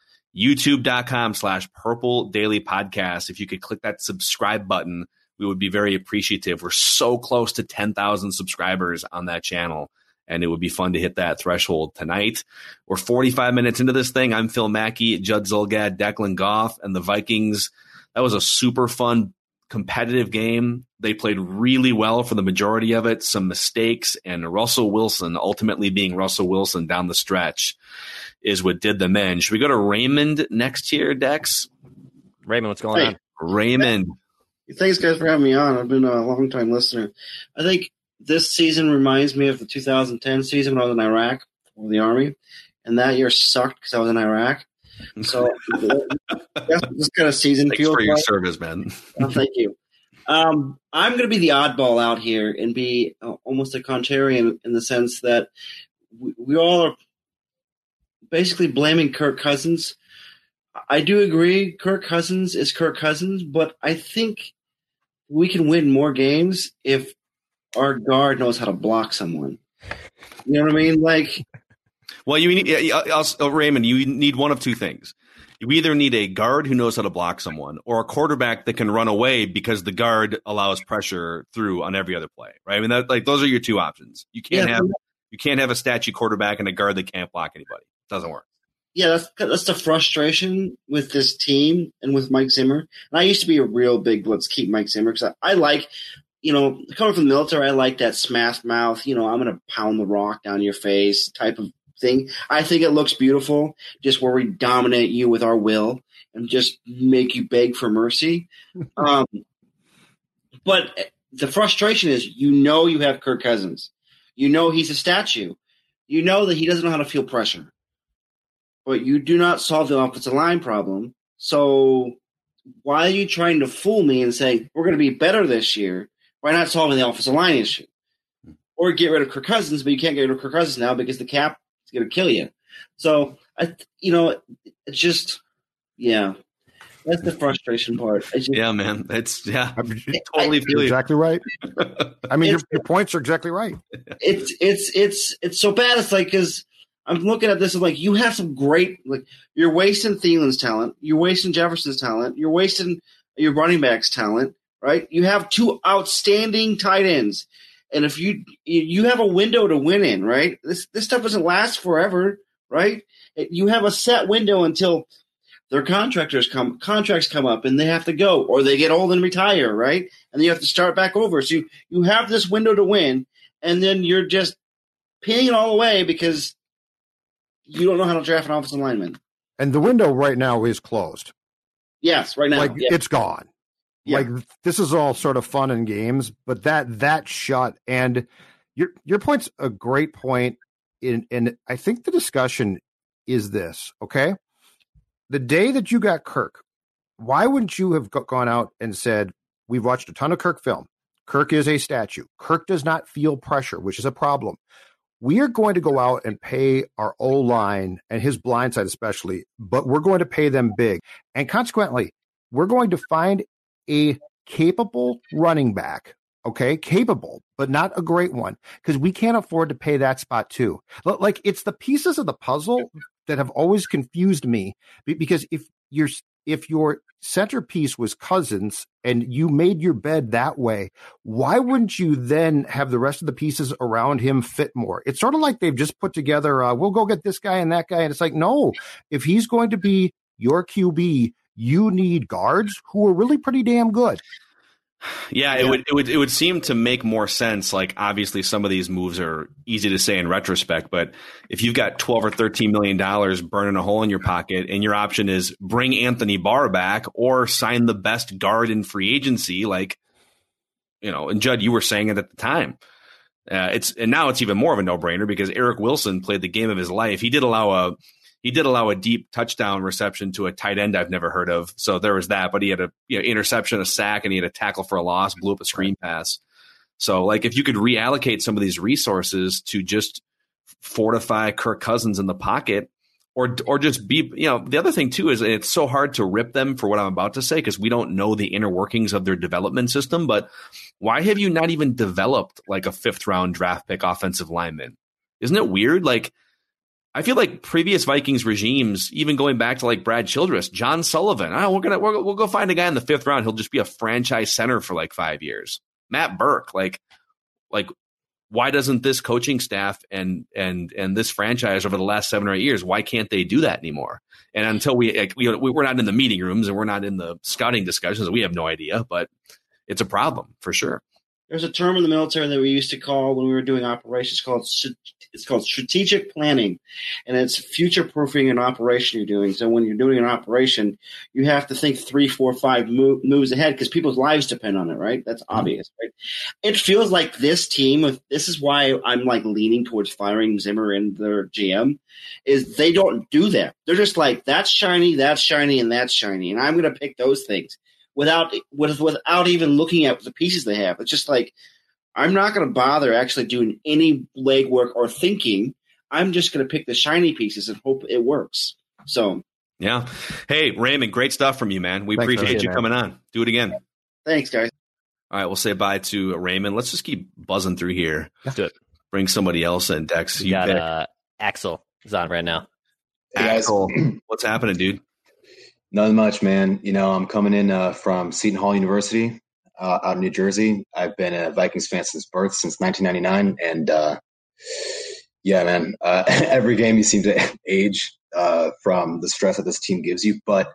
YouTube.com/Purple Daily Podcast. If you could click that subscribe button, we would be very appreciative. We're so close to 10,000 subscribers on that channel, and it would be fun to hit that threshold tonight. We're 45 minutes into this thing. I'm Phil Mackey, Judd Zulgad, Declan Goff, and the Vikings. That was a super fun, competitive game. They played really well for the majority of it. Some mistakes, and Russell Wilson, ultimately being Russell Wilson down the stretch, is what did them in. Should we go to Raymond next here, Dex? Raymond, what's going on? Raymond. Thanks, guys, for having me on. I've been a long-time listener. I think this season reminds me of the 2010 season when I was in Iraq for the Army, and that year sucked because I was in Iraq. So that's this kind of season feels like. Thanks for your service, man. Thank you. I'm going to be the oddball out here and be almost a contrarian in the sense that we all are basically blaming Kirk Cousins. I do agree Kirk Cousins is Kirk Cousins, but I think we can win more games if our guard knows how to block someone. You know what I mean? Like, well, you need Raymond. You need one of two things. You either need a guard who knows how to block someone, or a quarterback that can run away because the guard allows pressure through on every other play. Right? I mean, those are your two options. You can't have a statue quarterback and a guard that can't block anybody. It doesn't work. Yeah, that's the frustration with this team and with Mike Zimmer. And I used to be a real big let's keep Mike Zimmer because I like, coming from the military, I like that smash mouth, I'm going to pound the rock down your face type of thing. I think it looks beautiful, just where we dominate you with our will and just make you beg for mercy. But the frustration is, you have Kirk Cousins. He's a statue. You know that he doesn't know how to feel pressure. But you do not solve the offensive line problem. So why are you trying to fool me and say, we're going to be better this year? Why not solving the offensive line issue? Or get rid of Kirk Cousins, but you can't get rid of Kirk Cousins now because the cap is going to kill you. So, it's just, that's the frustration part. Man. I totally feel you. Exactly right. I mean, your points are exactly right. It's so bad. It's like, because I'm looking at this and like, you have some great, like, you're wasting Thielen's talent, you're wasting Jefferson's talent, you're wasting your running back's talent, right? You have two outstanding tight ends, and if you have a window to win in, right? This stuff doesn't last forever, right? You have a set window until their contracts come up and they have to go, or they get old and retire, right? And then you have to start back over. So you have this window to win, and then you're just pinning it all away because you don't know how to draft an offensive lineman. And the window right now is closed. Yes, right now. Like, it's gone. Yeah. Like, this is all sort of fun and games, but that shut. And your point's a great point. And I think the discussion is this, okay? The day that you got Kirk, why wouldn't you have gone out and said, we've watched a ton of Kirk film. Kirk is a statue. Kirk does not feel pressure, which is a problem. We are going to go out and pay our O-line and his blind side especially, but we're going to pay them big. And consequently, we're going to find a capable running back, okay? Capable, but not a great one, because we can't afford to pay that spot too. Like, it's the pieces of the puzzle that have always confused me, because if your centerpiece was Cousins and you made your bed that way, why wouldn't you then have the rest of the pieces around him fit more? It's sort of like they've just put together, we'll go get this guy and that guy. And it's like, no, if he's going to be your QB, you need guards who are really pretty damn good. Yeah, it would seem to make more sense. Like, obviously some of these moves are easy to say in retrospect, but if you've got $12 or $13 million burning a hole in your pocket and your option is bring Anthony Barr back or sign the best guard in free agency, like, and Judd, you were saying it at the time. And now it's even more of a no-brainer because Eric Wilson played the game of his life. He did allow a deep touchdown reception to a tight end I've never heard of. So there was that, but he had a interception, a sack, and he had a tackle for a loss, blew up a screen pass. So, like, if you could reallocate some of these resources to just fortify Kirk Cousins in the pocket, or just be, the other thing too is it's so hard to rip them for what I'm about to say because we don't know the inner workings of their development system. But why have you not even developed like a 5th round draft pick offensive lineman? Isn't it weird? Like, I feel like previous Vikings regimes, even going back to like Brad Childress, John Sullivan, we'll go find a guy in the 5th round. He'll just be a franchise center for like 5 years. Matt Burke, like why doesn't this coaching staff and this franchise over the last 7 or 8 years, why can't they do that anymore? And until we're not in the meeting rooms and we're not in the scouting discussions, we have no idea, but it's a problem for sure. There's a term in the military that we used to call when we were doing operations it's called strategic planning, and it's future-proofing an operation you're doing. So when you're doing an operation, you have to think 3, 4, 5 moves ahead because people's lives depend on it, right? That's obvious, right? It feels like this team, this is why I'm like leaning towards firing Zimmer and their GM, is they don't do that. They're just like, that's shiny, and that's shiny, and I'm going to pick those things without even looking at the pieces they have. It's just like, I'm not going to bother actually doing any legwork or thinking. I'm just going to pick the shiny pieces and hope it works. So, yeah. Hey, Raymond, great stuff from you, man. We appreciate you coming on. Do it again. Thanks, guys. All right, we'll say bye to Raymond. Let's just keep buzzing through here. Bring somebody else in, Dex. You got Axel is on right now. Hey, Axel, what's happening, dude? Nothing much, man. I'm coming in from Seton Hall University. Out in New Jersey. I've been a Vikings fan since birth, since 1999. And yeah, man, every game you seem to age from the stress that this team gives you. But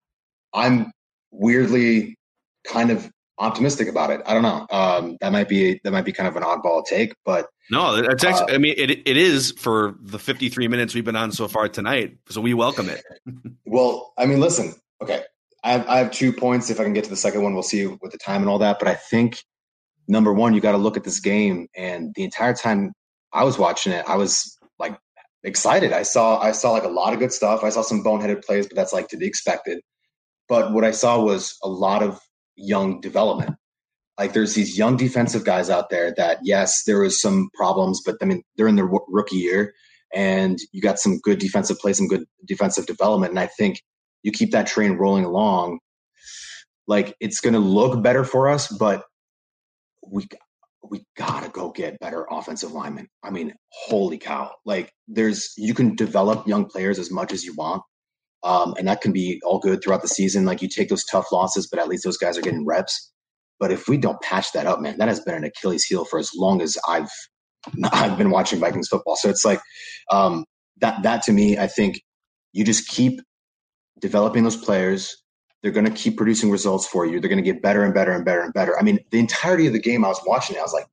I'm weirdly kind of optimistic about it. I don't know. That might be kind of an oddball take, but no, that's actually, I mean, it is for the 53 minutes we've been on so far tonight. So we welcome it. Well, I mean, listen, okay. I have 2 points. If I can get to the second one, we'll see with the time and all that. But I think, number one, you got to look at this game. And the entire time I was watching it, I was like excited. I saw like a lot of good stuff. I saw some boneheaded plays, but that's like to be expected. But what I saw was a lot of young development. Like there's these young defensive guys out there that, yes, there was some problems, but I mean, they're in their rookie year and you got some good defensive plays, some good defensive development. And I think you keep that train rolling along, like it's going to look better for us, but we got to go get better offensive linemen. I mean, holy cow. Like you can develop young players as much as you want. And that can be all good throughout the season. Like you take those tough losses, but at least those guys are getting reps. But if we don't patch that up, man, that has been an Achilles heel for as long as I've been watching Vikings football. So it's like that to me, I think you just keep developing those players. They're going to keep producing results for you. They're going to get better and better and better and better. I mean, the entirety of the game I was watching, I was like,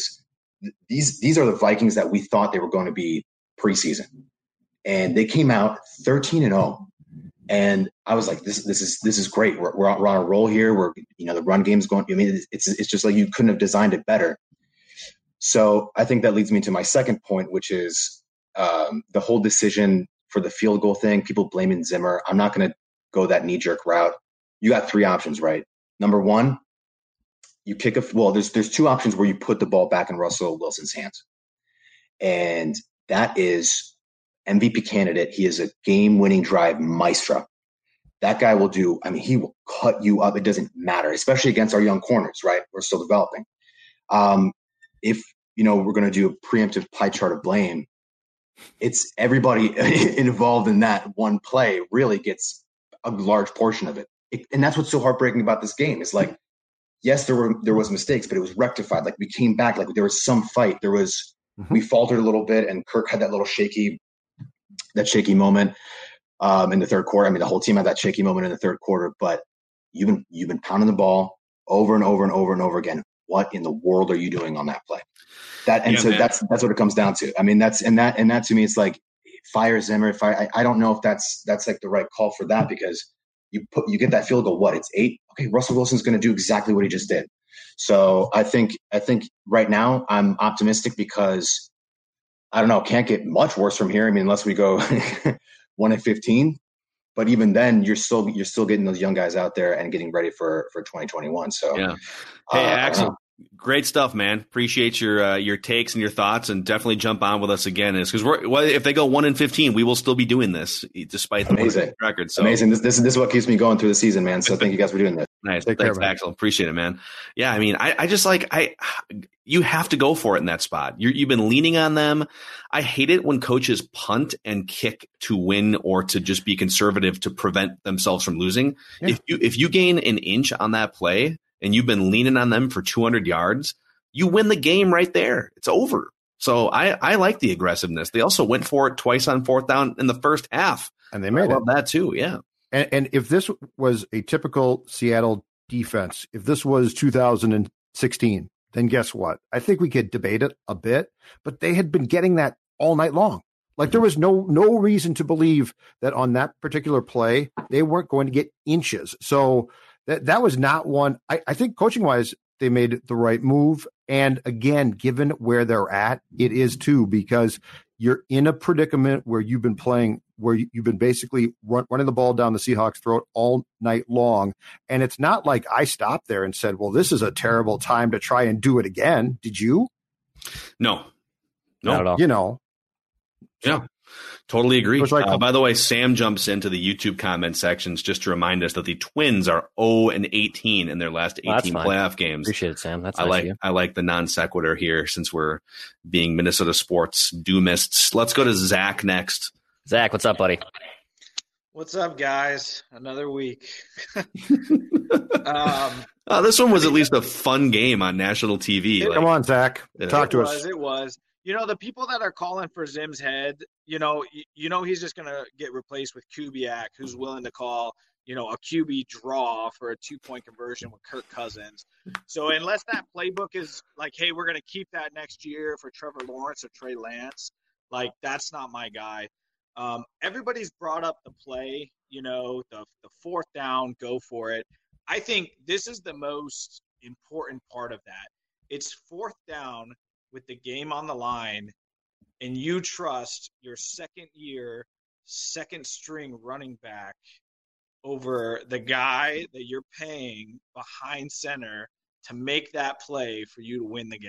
these are the Vikings that we thought they were going to be preseason. And they came out 13-0. And I was like, this is great. We're on a roll here. The run game's going. I mean, it's just like you couldn't have designed it better. So I think that leads me to my second point, which is the whole decision for the field goal thing. People blaming Zimmer. I'm not going to go that knee jerk route. You got three options, right? Number one, you kick there's two options where you put the ball back in Russell Wilson's hands, and that is MVP candidate. He is a game-winning drive maestro. That guy will do, I mean, he will cut you up. It doesn't matter, especially against our young corners, right? We're still developing. If, we're going to do a preemptive pie chart of blame, it's everybody involved in that one play really gets a large portion of it. And that's what's so heartbreaking about this game. It's like, yes, there was mistakes, but it was rectified. Like we came back, like there was some fight. We faltered a little bit, and Kirk had that little shaky moment in the third quarter. I mean, the whole team had that shaky moment in the third quarter, but you've been pounding the ball over and over and over and over again. What in the world are you doing on that play? That's what it comes down to. I mean, that to me, it's like fire Zimmer. I don't know if that's like the right call for that, because you get that field goal. What, it's 8? Okay, Russell Wilson's going to do exactly what he just did. So I think right now I'm optimistic because I don't know, can't get much worse from here. I mean, unless we go 1-15, but even then you're still getting those young guys out there and getting ready for 2021. So yeah. Hey, Axel, great stuff, man. Appreciate your takes and your thoughts, and definitely jump on with us again. Because if they go 1-15, we will still be doing this despite the record. So amazing. This is what keeps me going through the season, man. So thank you guys for doing this. Nice. Thanks, Axel. Appreciate it, man. Yeah, I mean, I just you have to go for it in that spot. You've been leaning on them. I hate it when coaches punt and kick to win or to just be conservative to prevent themselves from losing. Yeah. If you gain an inch on that play and you've been leaning on them for 200 yards, you win the game right there. It's over. So I like the aggressiveness. They also went for it twice on fourth down in the first half. And they made it. That too, yeah. And if this was a typical Seattle defense, if this was 2016, then guess what? I think we could debate it a bit, but they had been getting that all night long. Like there was no reason to believe that on that particular play, they weren't going to get inches. So that was not one. I think coaching wise, they made the right move. And again, given where they're at, it is too, because you're in a predicament where you've been playing, where you've been basically running the ball down the Seahawks' throat all night long. And it's not like I stopped there and said, well, this is a terrible time to try and do it again. Did you? No. Not at all. Yeah, totally agree. By the way, Sam jumps into the YouTube comment sections just to remind us that the Twins are 0-18 in their last 18 playoff games. Appreciate it, Sam. That's I like the non sequitur here since we're being Minnesota sports doomists. Let's go to Zach next. Zach, what's up, buddy? What's up, guys? Another week. This one was at least a fun game on national TV. Come on, Zach. Talk to us. It was. The people that are calling for Zim's head, he's just going to get replaced with Kubiak, who's willing to call, a QB draw for a 2-point conversion with Kirk Cousins. So unless that playbook is like, hey, we're going to keep that next year for Trevor Lawrence or Trey Lance, that's not my guy. Everybody's brought up the play, the fourth down, go for it. I think this is the most important part of that. It's fourth down with the game on the line, and you trust your second-year, second-string running back over the guy that you're paying behind center to make that play for you to win the game.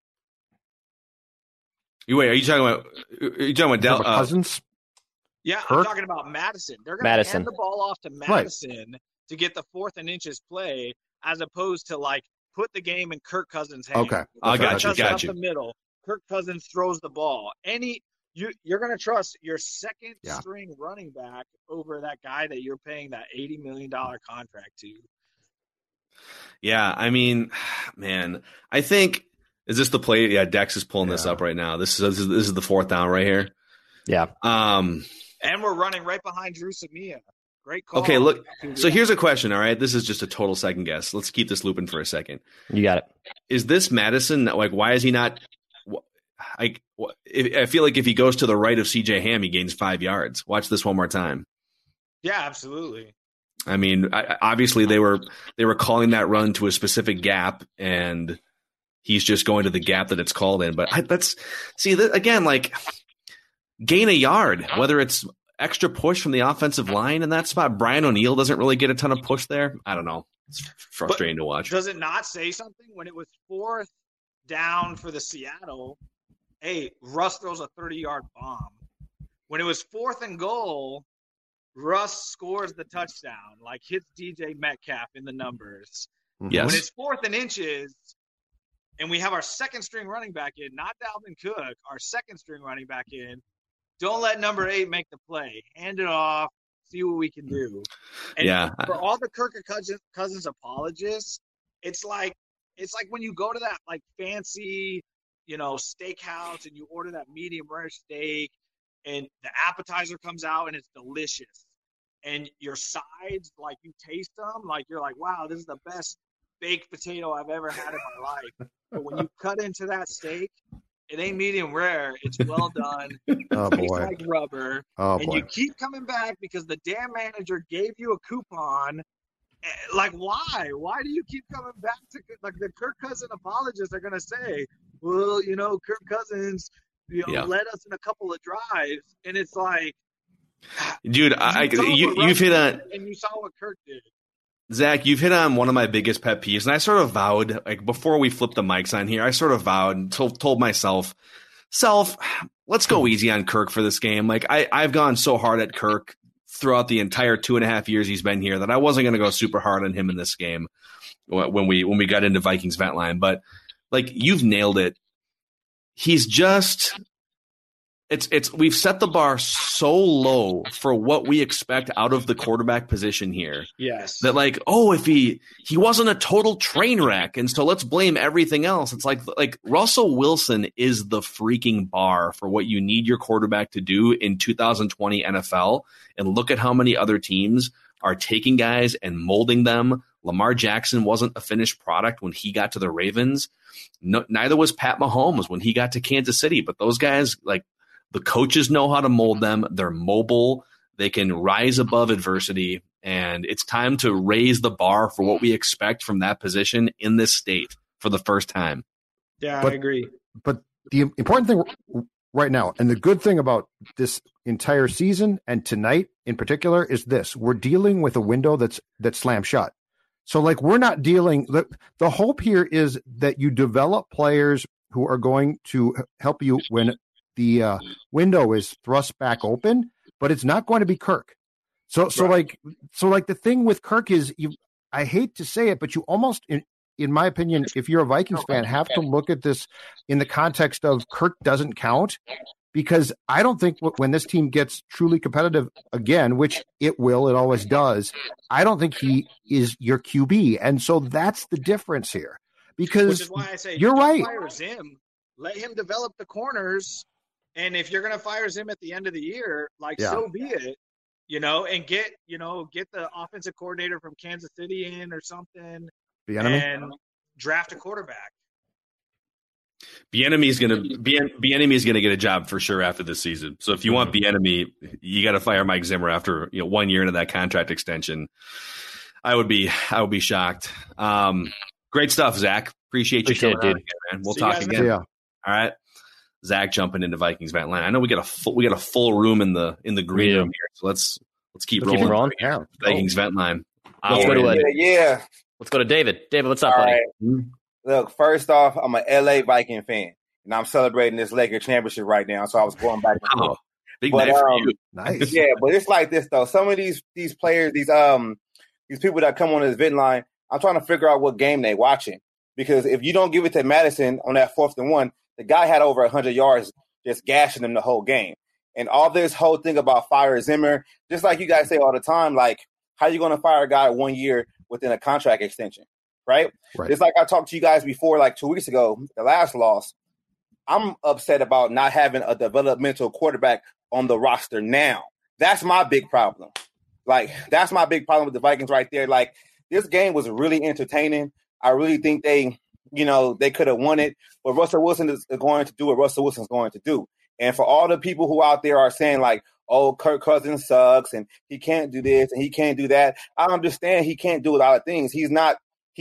Wait, are you talking about Cousins? Yeah, Kirk? I'm talking about Madison. They're going to hand the ball off to Madison to get the 4th and inches play, as opposed to put the game in Kirk Cousins' hands. Okay. I got you. Up the middle. Kirk Cousins throws the ball. You're going to trust your second string running back over that guy that you're paying that $80 million contract to. Yeah, I mean, man, I think is this the play? Yeah, Dex is pulling this up right now. This is the fourth down right here. Yeah. And we're running right behind Drew Samia. Great call. Okay, look. So here's a question. All right, this is just a total second guess. Let's keep this looping for a second. You got it. Is this Madison? Like, why is he not? I feel like if he goes to the right of CJ Ham, he gains 5 yards. Watch this one more time. Yeah, absolutely. I mean, obviously they were calling that run to a specific gap, and he's just going to the gap that it's called in. But again, like gain a yard, whether it's extra push from the offensive line in that spot. Brian O'Neill doesn't really get a ton of push there. I don't know. It's frustrating to watch. Does it not say something when it was fourth down for the Seattle? Hey, Russ throws a 30-yard bomb. When it was 4th and goal, Russ scores the touchdown, like hits DJ Metcalf in the numbers. Yes. When it's 4th and inches, and we have our second string running back in, not Dalvin Cook, our second string running back in, don't let number 8 make the play. Hand it off, see what we can do. And for all the Kirk Cousins apologists, it's like when you go to that like fancy, steakhouse and you order that medium rare steak and the appetizer comes out and it's delicious. And your sides, like you taste them, like you're like, wow, this is the best baked potato I've ever had in my life. But when you cut into that steak, it ain't medium rare. It's well done. Oh, it tastes boy. like rubber. And you keep coming back because the damn manager gave you a coupon. Like, why? Why do you keep coming back to – like, the Kirk Cousins apologists are going to say, well, Kirk Cousins, led us in a couple of drives. And it's like – dude, you've hit on – and you saw what Kirk did. Zach, you've hit on one of my biggest pet peeves, and I sort of vowed, like before we flipped the mics on here, I sort of vowed and told myself, let's go easy on Kirk for this game. Like I've gone so hard at Kirk throughout the entire 2.5 years he's been here that I wasn't going to go super hard on him in this game when we got into Vikings vent line. But like you've nailed it. He's just. We've set the bar so low for what we expect out of the quarterback position here. Yes. That like, if he wasn't a total train wreck, and so let's blame everything else. It's like Russell Wilson is the freaking bar for what you need your quarterback to do in 2020 NFL. And look at how many other teams are taking guys and molding them. Lamar Jackson wasn't a finished product when he got to the Ravens. No, neither was Pat Mahomes when he got to Kansas City. But those guys, like, the coaches know how to mold them. They're mobile. They can rise above adversity. And it's time to raise the bar for what we expect from that position in this state for the first time. Yeah, I agree. But the important thing right now, and the good thing about this entire season and tonight in particular, is this. We're dealing with a window that's slammed shut. So, like, we're not dealing – the hope here is that you develop players who are going to help you when – the window is thrust back open, but it's not going to be Kirk. So the thing with Kirk is I hate to say it, but you almost, in my opinion, if you're a Vikings fan, have to look at this in the context of Kirk doesn't count, because I don't think when this team gets truly competitive again, which it always does, I don't think he is your QB. And so that's the difference here, because which is why I say you're right. Fire Zim, let him develop the corners. And if you're going to fire Zim at the end of the year, so be it, and get the offensive coordinator from Kansas City in or something and draft a quarterback. Bieniemy is going to get a job for sure after this season. So if you want Bieniemy, you got to fire Mike Zimmer after 1 year into that contract extension. I would be shocked. Great stuff, Zach. Appreciate you coming on again, man. We'll talk again. Yeah. All right. Zach jumping into Vikings vent line. I know we got a full room in the green room here, so let's keep rolling. Yeah. Vikings vent line. Let's go to David. David, what's up, buddy? Right. Look, first off, I'm an LA Viking fan, and I'm celebrating this Lakers championship right now, so I was going back and forth. Big night for you. Nice. Yeah, but it's like this though. Some of these players, these people that come on this vent line, I'm trying to figure out what game they watching, because if you don't give it to Madison on that 4th and 1, the guy had over 100 yards just gashing him the whole game. And all this whole thing about fire Zimmer, just like you guys say all the time, like, how are you going to fire a guy 1 year within a contract extension, right? It's like I talked to you guys before, like 2 weeks ago, the last loss. I'm upset about not having a developmental quarterback on the roster now. That's my big problem. Like, that's my big problem with the Vikings right there. Like, this game was really entertaining. I really think they could have won it. But Russell Wilson is going to do what Russell Wilson's going to do. And for all the people who out there are saying, like, oh, Kirk Cousins sucks and he can't do this and he can't do that, I understand he can't do a lot of things. He's not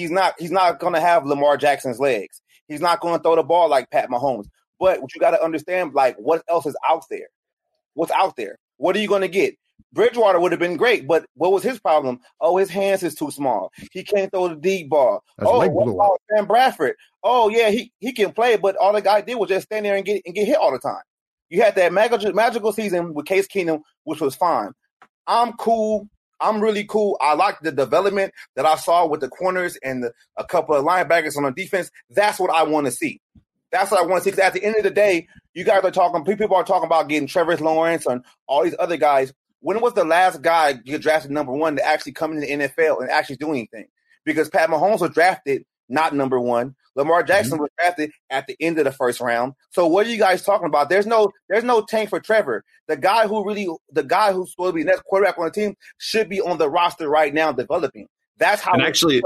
going to have Lamar Jackson's legs. He's not going to throw the ball like Pat Mahomes. But what you got to understand, like, what else is out there? What's out there? What are you going to get? Bridgewater would have been great, but what was his problem? Oh, his hands is too small. He can't throw the deep ball. What about Sam Bradford? Oh, yeah, he can play, but all the guy did was just stand there and get hit all the time. You had that magical season with Case Keenum, which was fine. I'm cool. I'm really cool. I like the development that I saw with the corners and a couple of linebackers on the defense. That's what I want to see. That's what I want to see. Because at the end of the day, you guys are talking. People are talking about getting Trevor Lawrence and all these other guys. When was the last guy get drafted number 1 to actually come into the NFL and actually do anything? Because Pat Mahomes was drafted not number 1. Lamar Jackson was drafted at the end of the 1st round. So what are you guys talking about? There's no tank for Trevor. The guy who's supposed to be the next quarterback on the team should be on the roster right now developing. That's how. And actually,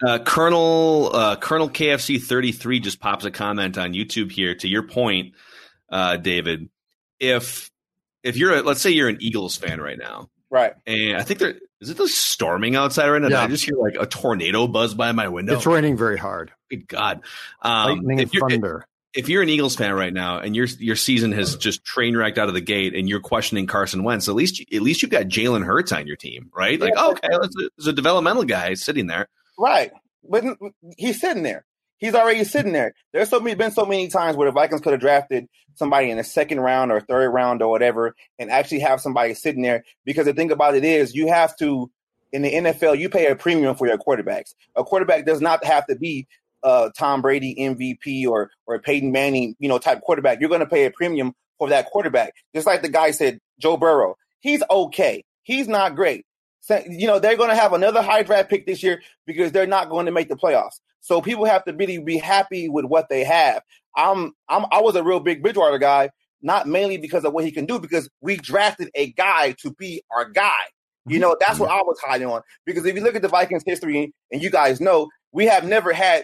Colonel KFC 33 just pops a comment on YouTube here. To your point, David, if let's say you're an Eagles fan right now, right? And I think is it storming outside right now? Yeah. I just hear like a tornado buzz by my window. It's raining very hard. Good God! Lightning and thunder. If you're an Eagles fan right now and your season has just train wrecked out of the gate and you're questioning Carson Wentz, at least you've got Jalen Hurts on your team, right? Like, okay, there's a developmental guy sitting there, right? But he's sitting there. He's already sitting there. There's been so many times where the Vikings could have drafted somebody in the 2nd round or 3rd round or whatever, and actually have somebody sitting there. Because the thing about it is, you have to in the NFL, you pay a premium for your quarterbacks. A quarterback does not have to be Tom Brady MVP or Peyton Manning, type quarterback. You're going to pay a premium for that quarterback. Just like the guy said, Joe Burrow, he's okay. He's not great. So, they're going to have another high draft pick this year because they're not going to make the playoffs. So people have to really be happy with what they have. I was a real big Bridgewater guy, not mainly because of what he can do, because we drafted a guy to be our guy. That's what I was high on. Because if you look at the Vikings history, and you guys know, we have never had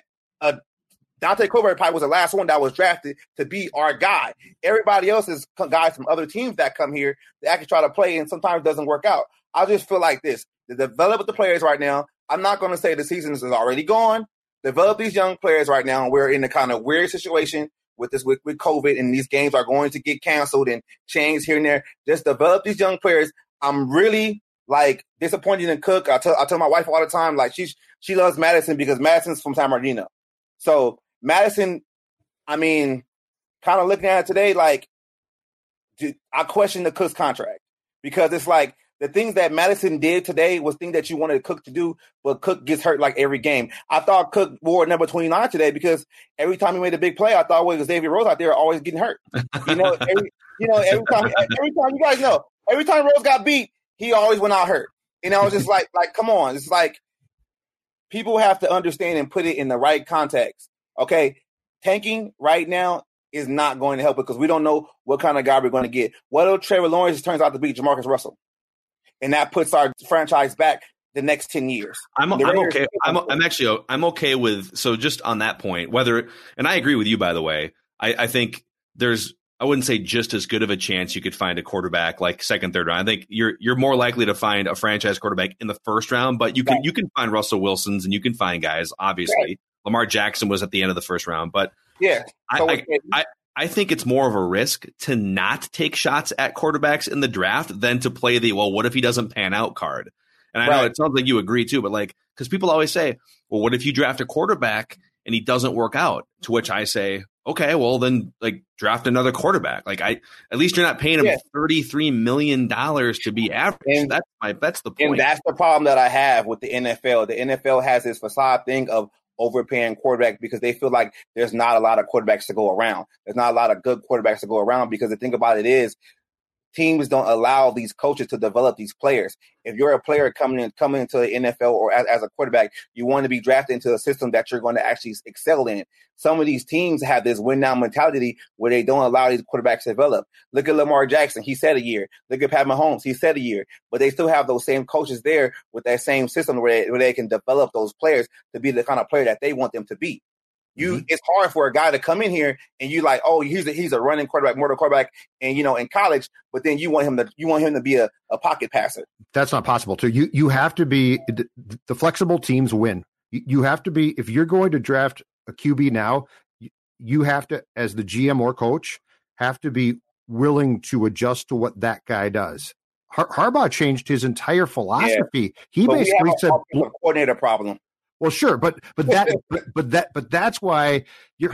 Dante Culbert probably was the last one that was drafted to be our guy. Everybody else is guys from other teams that come here that actually try to play, and sometimes it doesn't work out. I just feel like this. To develop with the players right now, I'm not going to say the season is already gone. Develop these young players right now. We're in a kind of weird situation with COVID, and these games are going to get canceled and changed here and there. Just develop these young players. I'm really disappointed in Cook. I tell my wife all the time, she loves Madison because Madison's from San Bernardino. So Madison, kind of looking at it today, I question the Cook's contract because it's like the things that Madison did today was things that you wanted Cook to do, but Cook gets hurt like every game. I thought Cook wore number 29 today because every time he made a big play, I thought it was Xavier Rose out there always getting hurt. Every time you guys know, every time Rose got beat, he always went out hurt. And I was just like, come on. It's like people have to understand and put it in the right context. Okay, tanking right now is not going to help because we don't know what kind of guy we're going to get. What if Trevor Lawrence turns out to be Jamarcus Russell? And that puts our franchise back the next 10 years. I'm okay. I'm okay with, so just on that point, and I agree with you, by the way, I think I wouldn't say just as good of a chance you could find a quarterback like 2nd, 3rd round. I think you're more likely to find a franchise quarterback in the 1st round, but you can find Russell Wilsons and you can find guys, obviously. Right. Lamar Jackson was at the end of the 1st round, but yeah, I think it's more of a risk to not take shots at quarterbacks in the draft than to play what if he doesn't pan out card. And I know it sounds like you agree too, but because people always say, well, what if you draft a quarterback and he doesn't work out? To which I say, okay, well then draft another quarterback. At least you're not paying him $33 million to be average. And that's the point. And that's the problem that I have with the NFL. The NFL has this facade thing of overpaying quarterback because they feel like there's not a lot of quarterbacks to go around. There's not a lot of good quarterbacks to go around because the thing about it is teams don't allow these coaches to develop these players. If you're a player coming into the NFL or as a quarterback, you want to be drafted into a system that you're going to actually excel in. Some of these teams have this win-now mentality where they don't allow these quarterbacks to develop. Look at Lamar Jackson. He said a year. Look at Pat Mahomes. He said a year. But they still have those same coaches there with that same system where they can develop those players to be the kind of player that they want them to be. It's hard for a guy to come in here and you like, oh, he's a running quarterback, mortal quarterback, and in college, but then you want him to be a pocket passer. That's not possible too. You have to be the flexible teams win. You have to be, if you're going to draft a QB now, you have to, as the GM or coach, have to be willing to adjust to what that guy does. Harbaugh changed his entire philosophy. Yeah. He basically said coordinator problem. Well, sure, but that's why your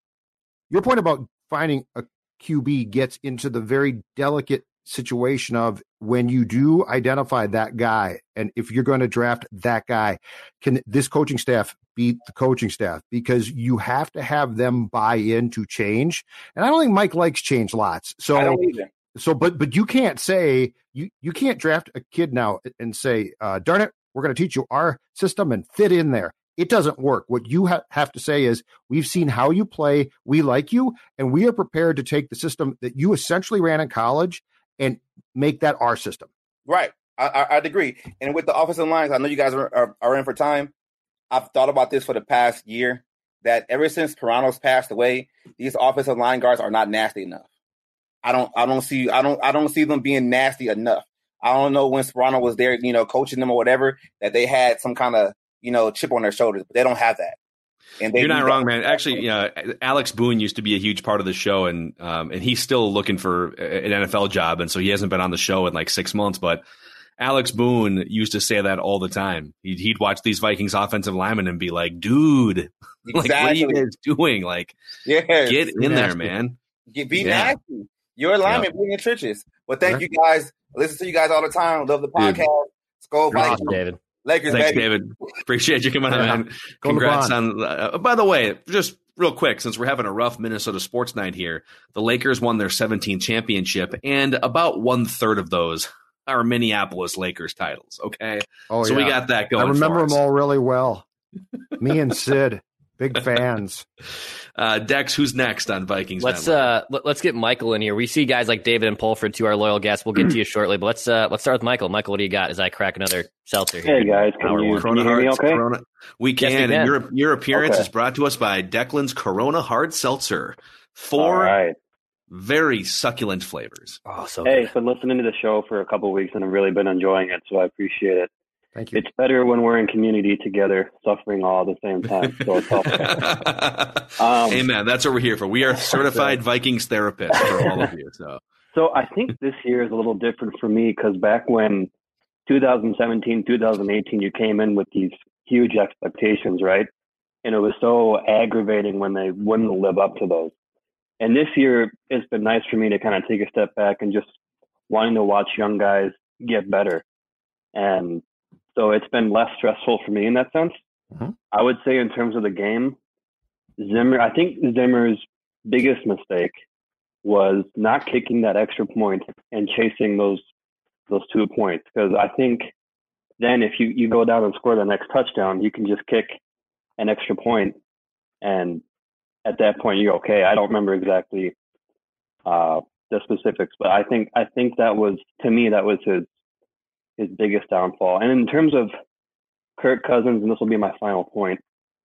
point about finding a QB gets into the very delicate situation of when you do identify that guy, and if you're going to draft that guy, can this coaching staff beat the coaching staff? Because you have to have them buy into change, and I don't think Mike likes change lots. So I don't either. So, but you can't say you can't draft a kid now and say, darn it, we're going to teach you our system and fit in there. It doesn't work. What you have to say is, we've seen how you play. We like you, and we are prepared to take the system that you essentially ran in college and make that our system. Right. I'd agree. And with the offensive lines, I know you guys are in for time. I've thought about this for the past year, that ever since Carano's passed away, these offensive line guards are not nasty enough. I don't see them being nasty enough. I don't know when Sperano was there, coaching them or whatever, that they had some kind of, chip on their shoulders, but they don't have that. And you're not wrong, man. Actually, Alex Boone used to be a huge part of the show, and he's still looking for an NFL job, and so he hasn't been on the show in like 6 months. But Alex Boone used to say that all the time. He'd watch these Vikings offensive linemen and be like, "Dude, like, what are you guys doing? Like, get in there, man. Be nasty. You're a lineman, be in the trenches." Well, thank you guys. Listen to you guys all the time. Love the podcast. Skol Vikings. David. Lakers, Thanks, baby. David. Appreciate you coming on, man. Congrats on. By the way, just real quick, since we're having a rough Minnesota sports night here, the Lakers won their 17th championship, and about 1/3 of those are Minneapolis Lakers titles. Okay, so we got that going. I remember for us. them all really well. Me and Sid, big fans. Dex, who's next on Vikings? Let's get Michael in here. We see guys like David and Pulford, to our loyal guests. We'll get to you shortly, but let's start with Michael. Michael, what do you got as I crack another seltzer here? Hey guys, can you hear me okay? We can. Yes, we and can. your appearance is brought to us by Declan's Corona Hard Seltzer. 4 very succulent flavors. Oh, so hey, been listening to the show for a couple of weeks and I've really been enjoying it, so I appreciate it. Thank you. It's better when we're in community together, suffering all at the same time. So it's helpful. Amen. That's what we're here for. We are certified Vikings therapists for all of you. So I think this year is a little different for me because back when 2017, 2018, you came in with these huge expectations, right? And it was so aggravating when they wouldn't live up to those. And this year, it's been nice for me to kind of take a step back and just wanting to watch young guys get better. And so it's been less stressful for me in that sense. Mm-hmm. I would say in terms of the game, I think Zimmer's biggest mistake was not kicking that extra point and chasing those 2 points. Because I think then if you go down and score the next touchdown, you can just kick an extra point, and at that point you're okay. I don't remember exactly the specifics, but I think that was, to me, that was his biggest downfall. And in terms of Kirk Cousins, and this will be my final point,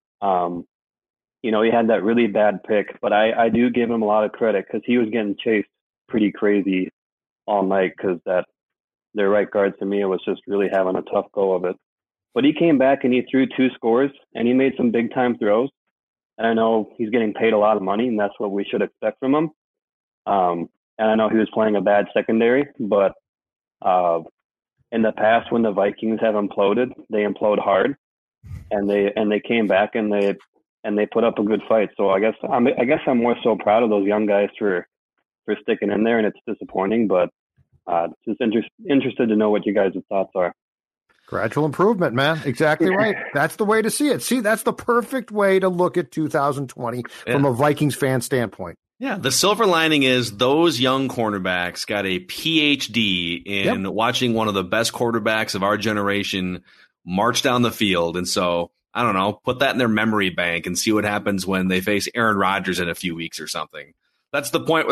he had that really bad pick, but I do give him a lot of credit because he was getting chased pretty crazy all night because their right guard, to me, was just really having a tough go of it. But he came back and he threw 2 scores and he made some big time throws. And I know he's getting paid a lot of money, and that's what we should expect from him. And I know he was playing a bad secondary, but in the past, when the Vikings have imploded, they implode hard, and they came back and they put up a good fight. So I guess I'm more so proud of those young guys for sticking in there, and it's disappointing, but just interested to know what you guys' thoughts are. Gradual improvement, man. Exactly right. That's the way to see it. See, that's the perfect way to look at 2020 from a Vikings fan standpoint. Yeah, the silver lining is those young cornerbacks got a PhD in watching one of the best quarterbacks of our generation march down the field. And so, I don't know, put that in their memory bank and see what happens when they face Aaron Rodgers in a few weeks or something. That's the point.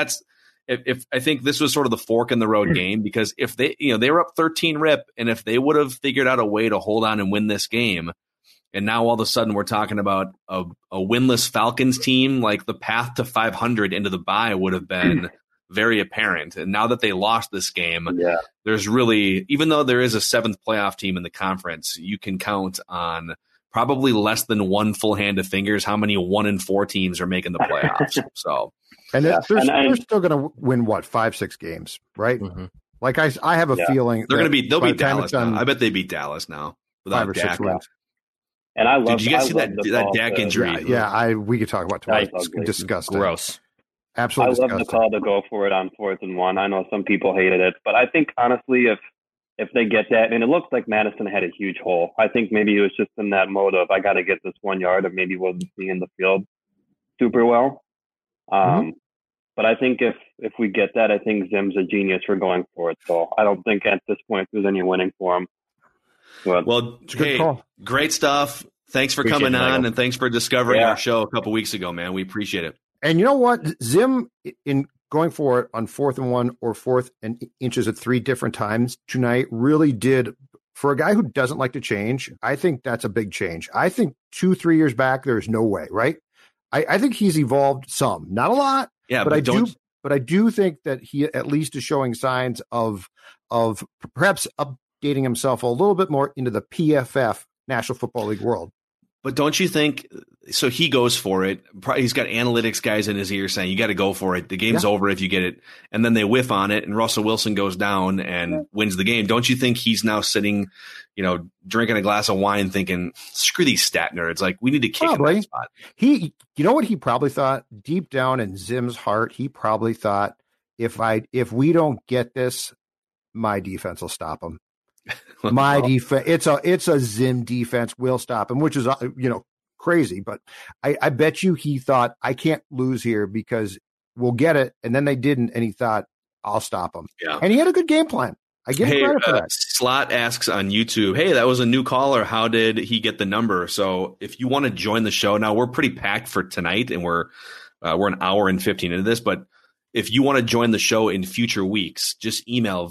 If I think this was sort of the fork in the road game, because if they were up 13 rip, and if they would have figured out a way to hold on and win this game, and now all of a sudden we're talking about a winless Falcons team, like the path to 500 into the bye would have been very apparent. And now that they lost this game, there's really, even though there is a seventh playoff team in the conference, you can count on probably less than one full hand of fingers how many 1-4 teams are making the playoffs. So, and they're still going to win 5-6 games, right? Mm-hmm. Like I have a feeling they'll beat Dallas now. I bet they beat Dallas now without 5 or Dak. 6 wins. And I love. Did you guys see that Dak injury? We could talk about tomorrow. It's disgusting. Gross. Absolutely. I love the call to go for it on 4th and 1. I know some people hated it, but I think honestly, if they get that, and it looks like Madison had a huge hole. I think maybe he was just in that mode of I got to get this 1 yard, or maybe wasn't seeing the field super well. But I think if we get that, I think Zim's a genius for going for it. So I don't think at this point there's any winning for him. Well, hey, great stuff. Thanks for coming on, and thanks for discovering our show a couple weeks ago, man. We appreciate it. And you know what? Zim, in going for it on 4th and 1 or 4th and inches at 3 different times tonight, really did, for a guy who doesn't like to change, I think that's a big change. I think 2-3 years back, there's no way, right? I think he's evolved some, not a lot. Yeah, but I do think that he at least is showing signs of perhaps updating himself a little bit more into the PFF, National Football League world. But don't you think, so he goes for it. He's got analytics guys in his ear saying, you got to go for it. The game's over if you get it. And then they whiff on it, and Russell Wilson goes down and wins the game. Don't you think he's now sitting, drinking a glass of wine thinking, screw these stat nerds. Like, we need to kick him in that spot. You know what he probably thought? Deep down in Zim's heart, he probably thought, if we don't get this, my defense will stop him. My defense, it's a Zim defense will stop him, which is crazy. But I bet you he thought, I can't lose here because we'll get it, and then they didn't, and he thought, I'll stop him. Yeah, and he had a good game plan. I give him credit for that. Slot asks on YouTube, hey, that was a new caller. How did he get the number? So if you want to join the show, now we're pretty packed for tonight, and we're an hour and 15 into this, but if you want to join the show in future weeks, just email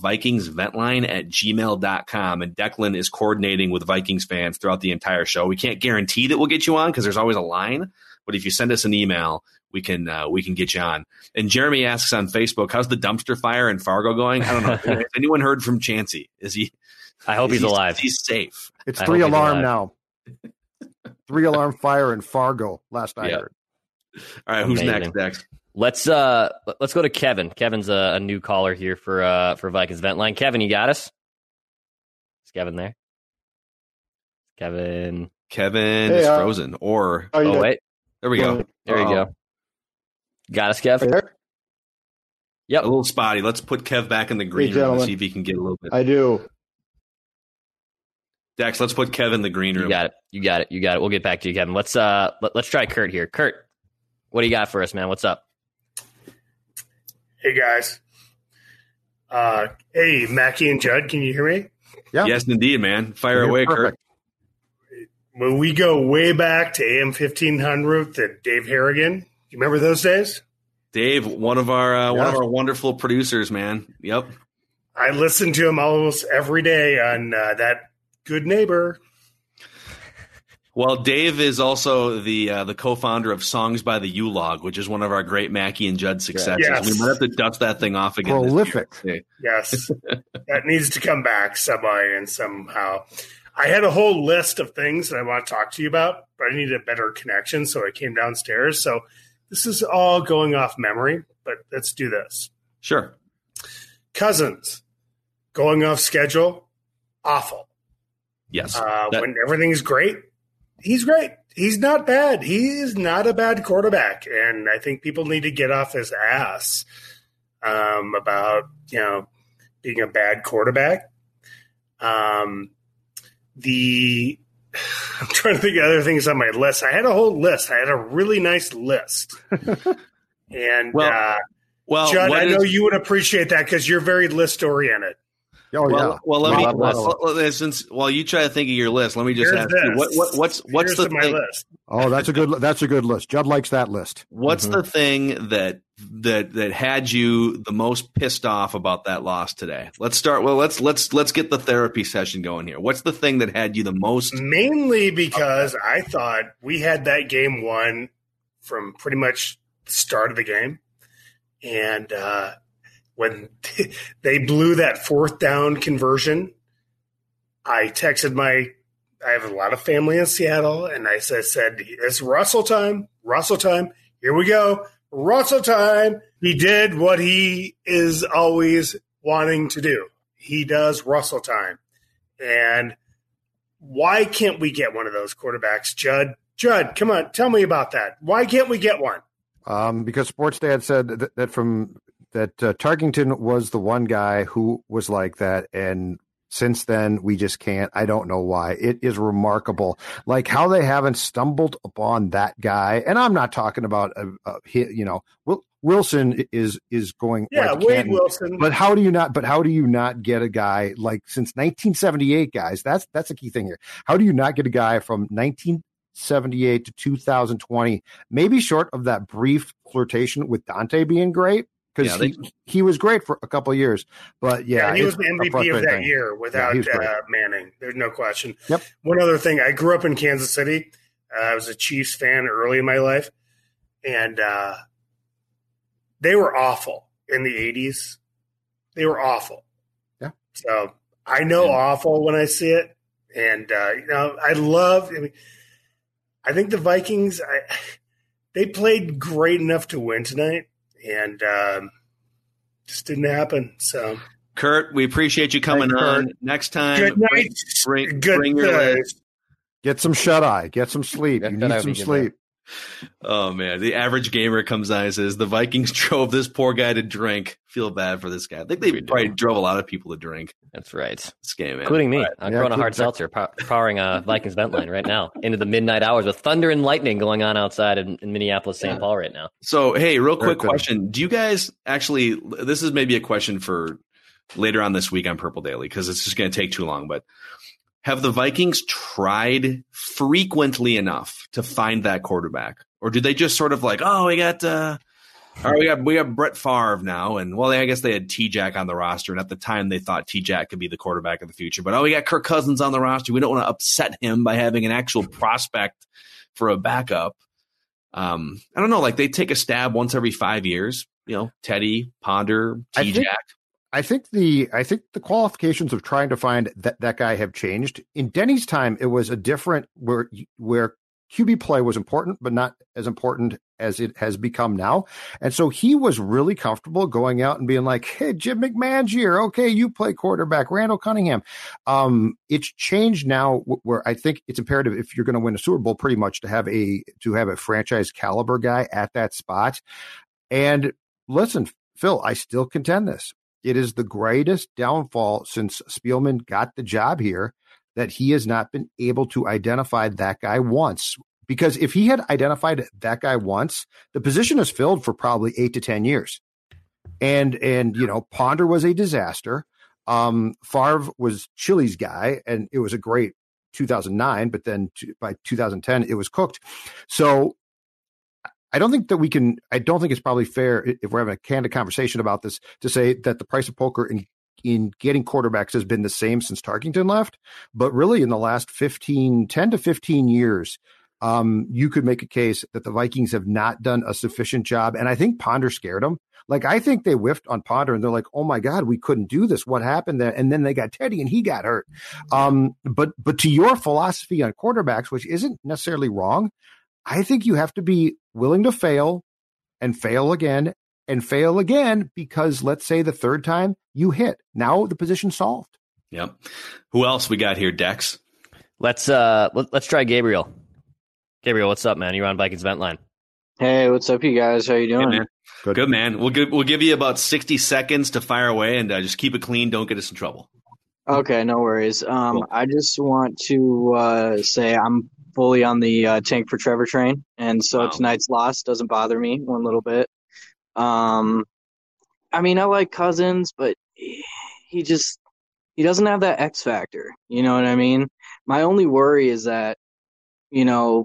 VikingsVentline@gmail.com, and Declan is coordinating with Vikings fans throughout the entire show. We can't guarantee that we'll get you on because there's always a line, but if you send us an email, we can get you on. And Jeremy asks on Facebook, how's the dumpster fire in Fargo going? I don't know. Has anyone heard from Chancey? Is he? I hope he's alive. He's safe. It's 3-alarm now. 3-alarm fire in Fargo. Last I heard. All right, who's next? Let's go to Kevin. Kevin's a new caller here for Vikings Vent Line. Kevin, you got us? Is Kevin there? Kevin is frozen. Wait. There we go. There you go. Got us, Kev? Right. Yep. A little spotty. Let's put Kev back in the green room and see if he can get a little bit. I do. Dex, let's put Kev in the green room. You got it. We'll get back to you, Kevin. Let's try Kurt here. Kurt, what do you got for us, man? What's up? Hey, guys. Hey, Mackie and Judd, can you hear me? Yeah. Yes, indeed, man. Fire away, perfect. Kurt. When we go way back to AM 1500 and Dave Harrigan, you remember those days? Dave, one of our wonderful producers, man. Yep. I listen to him almost every day on that Good Neighbor. Well, Dave is also the co-founder of Songs by the U-Log, which is one of our great Mackie and Judd successes. Yes. We might have to dust that thing off again. Prolific. Yes. That needs to come back somehow. I had a whole list of things that I want to talk to you about, but I needed a better connection, so I came downstairs. So this is all going off memory, but let's do this. Sure. Cousins, going off schedule, awful. Yes. When everything's great, he's great. He's not bad. He is not a bad quarterback, and I think people need to get off his ass about being a bad quarterback. I'm trying to think of other things on my list. I had a whole list. I had a really nice list. And Judd, I know you would appreciate that because you're very list oriented. Since while you try to think of your list, let me just ask you, what's the thing? List. Oh, that's a good list. Judd likes that list. What's the thing that had you the most pissed off about that loss today? Let's start. Well, let's get the therapy session going here. What's the thing that had you the most? Mainly because I thought we had that game won from pretty much the start of the game, and when they blew that 4th down conversion, I texted I have a lot of family in Seattle, and I said, it's Russell time. Here we go. Russell time. He did what he is always wanting to do. He does Russell time. And why can't we get one of those quarterbacks, Judd? Judd, come on, tell me about that. Why can't we get one? Because Sports Dad said that Tarkington was the one guy who was like that, and since then we just can't. I don't know why. It is remarkable, like how they haven't stumbled upon that guy. And I'm not talking about Wilson is going. Yeah, Wade Wilson. But how do you not get a guy like since 1978, guys? That's a key thing here. How do you not get a guy from 1978 to 2020, maybe short of that brief flirtation with Dante being great? Because he was great for a couple of years, but he was the MVP of that year without Manning. There's no question. Yep. One other thing, I grew up in Kansas City. I was a Chiefs fan early in my life, and they were awful in the 80s. They were awful. Yeah. So I know awful when I see it, and I think the Vikings. They played great enough to win tonight. And just didn't happen. So, Kurt, we appreciate you coming on. Next time, good night. Bring your list. Get some shut eye. Get some sleep. You need some sleep. Oh man, the average gamer comes on and says the Vikings drove this poor guy to drink. Feel bad for this guy. I think they probably drove a lot of people to drink. That's right. This game, man. Including me. I'm growing a hard seltzer, powering Vikings vent line right now into the midnight hours with thunder and lightning going on outside in Minneapolis, St. Paul right now. So, hey, real quick question. Do you guys actually, this is maybe a question for later on this week on Purple Daily, because it's just going to take too long, but have the Vikings tried frequently enough to find that quarterback? Or do they just sort of like, we got Brett Favre now, and I guess they had T-Jack on the roster, and at the time they thought T-Jack could be the quarterback of the future. But we got Kirk Cousins on the roster. We don't want to upset him by having an actual prospect for a backup. I don't know, like they take a stab once every 5 years. Teddy, Ponder, T-Jack. I think the qualifications of trying to find that guy have changed. In Denny's time, it was a different where QB play was important, but not as important as it has become now. And so he was really comfortable going out and being like, hey, Jim McMahon's here. Okay, you play quarterback, Randall Cunningham. It's changed now where I think it's imperative if you're going to win a Super Bowl pretty much to have a franchise caliber guy at that spot. And listen, Phil, I still contend this. It is the greatest downfall since Spielman got the job here that he has not been able to identify that guy once. Because if he had identified that guy once, the position is filled for probably 8 to 10 years. And Ponder was a disaster. Favre was Chili's guy, and it was a great 2009, but then by 2010, it was cooked. So I don't think it's probably fair if we're having a candid conversation about this to say that the price of poker in getting quarterbacks has been the same since Tarkington left. But really in the last 10 to 15 years, you could make a case that the Vikings have not done a sufficient job. And I think Ponder scared them. Like, I think they whiffed on Ponder and they're like, oh my God, we couldn't do this. What happened there? And then they got Teddy and he got hurt. But to your philosophy on quarterbacks, which isn't necessarily wrong, I think you have to be willing to fail and fail again and fail again, because let's say the third time you hit. Now the position's solved. Yep. Who else we got here, Dex? Let's try Gabriel. Gabriel, what's up, man? You're on Vikings Vent Line. Hey, what's up, you guys? How you doing? Hey, man. Good, man. We'll give you about 60 seconds to fire away, and just keep it clean. Don't get us in trouble. Okay, no worries. I just want to say I'm fully on the tank for Trevor train, and so tonight's loss doesn't bother me one little bit. I mean, I like Cousins, but he doesn't have that X factor. You know what I mean? My only worry is that, you know,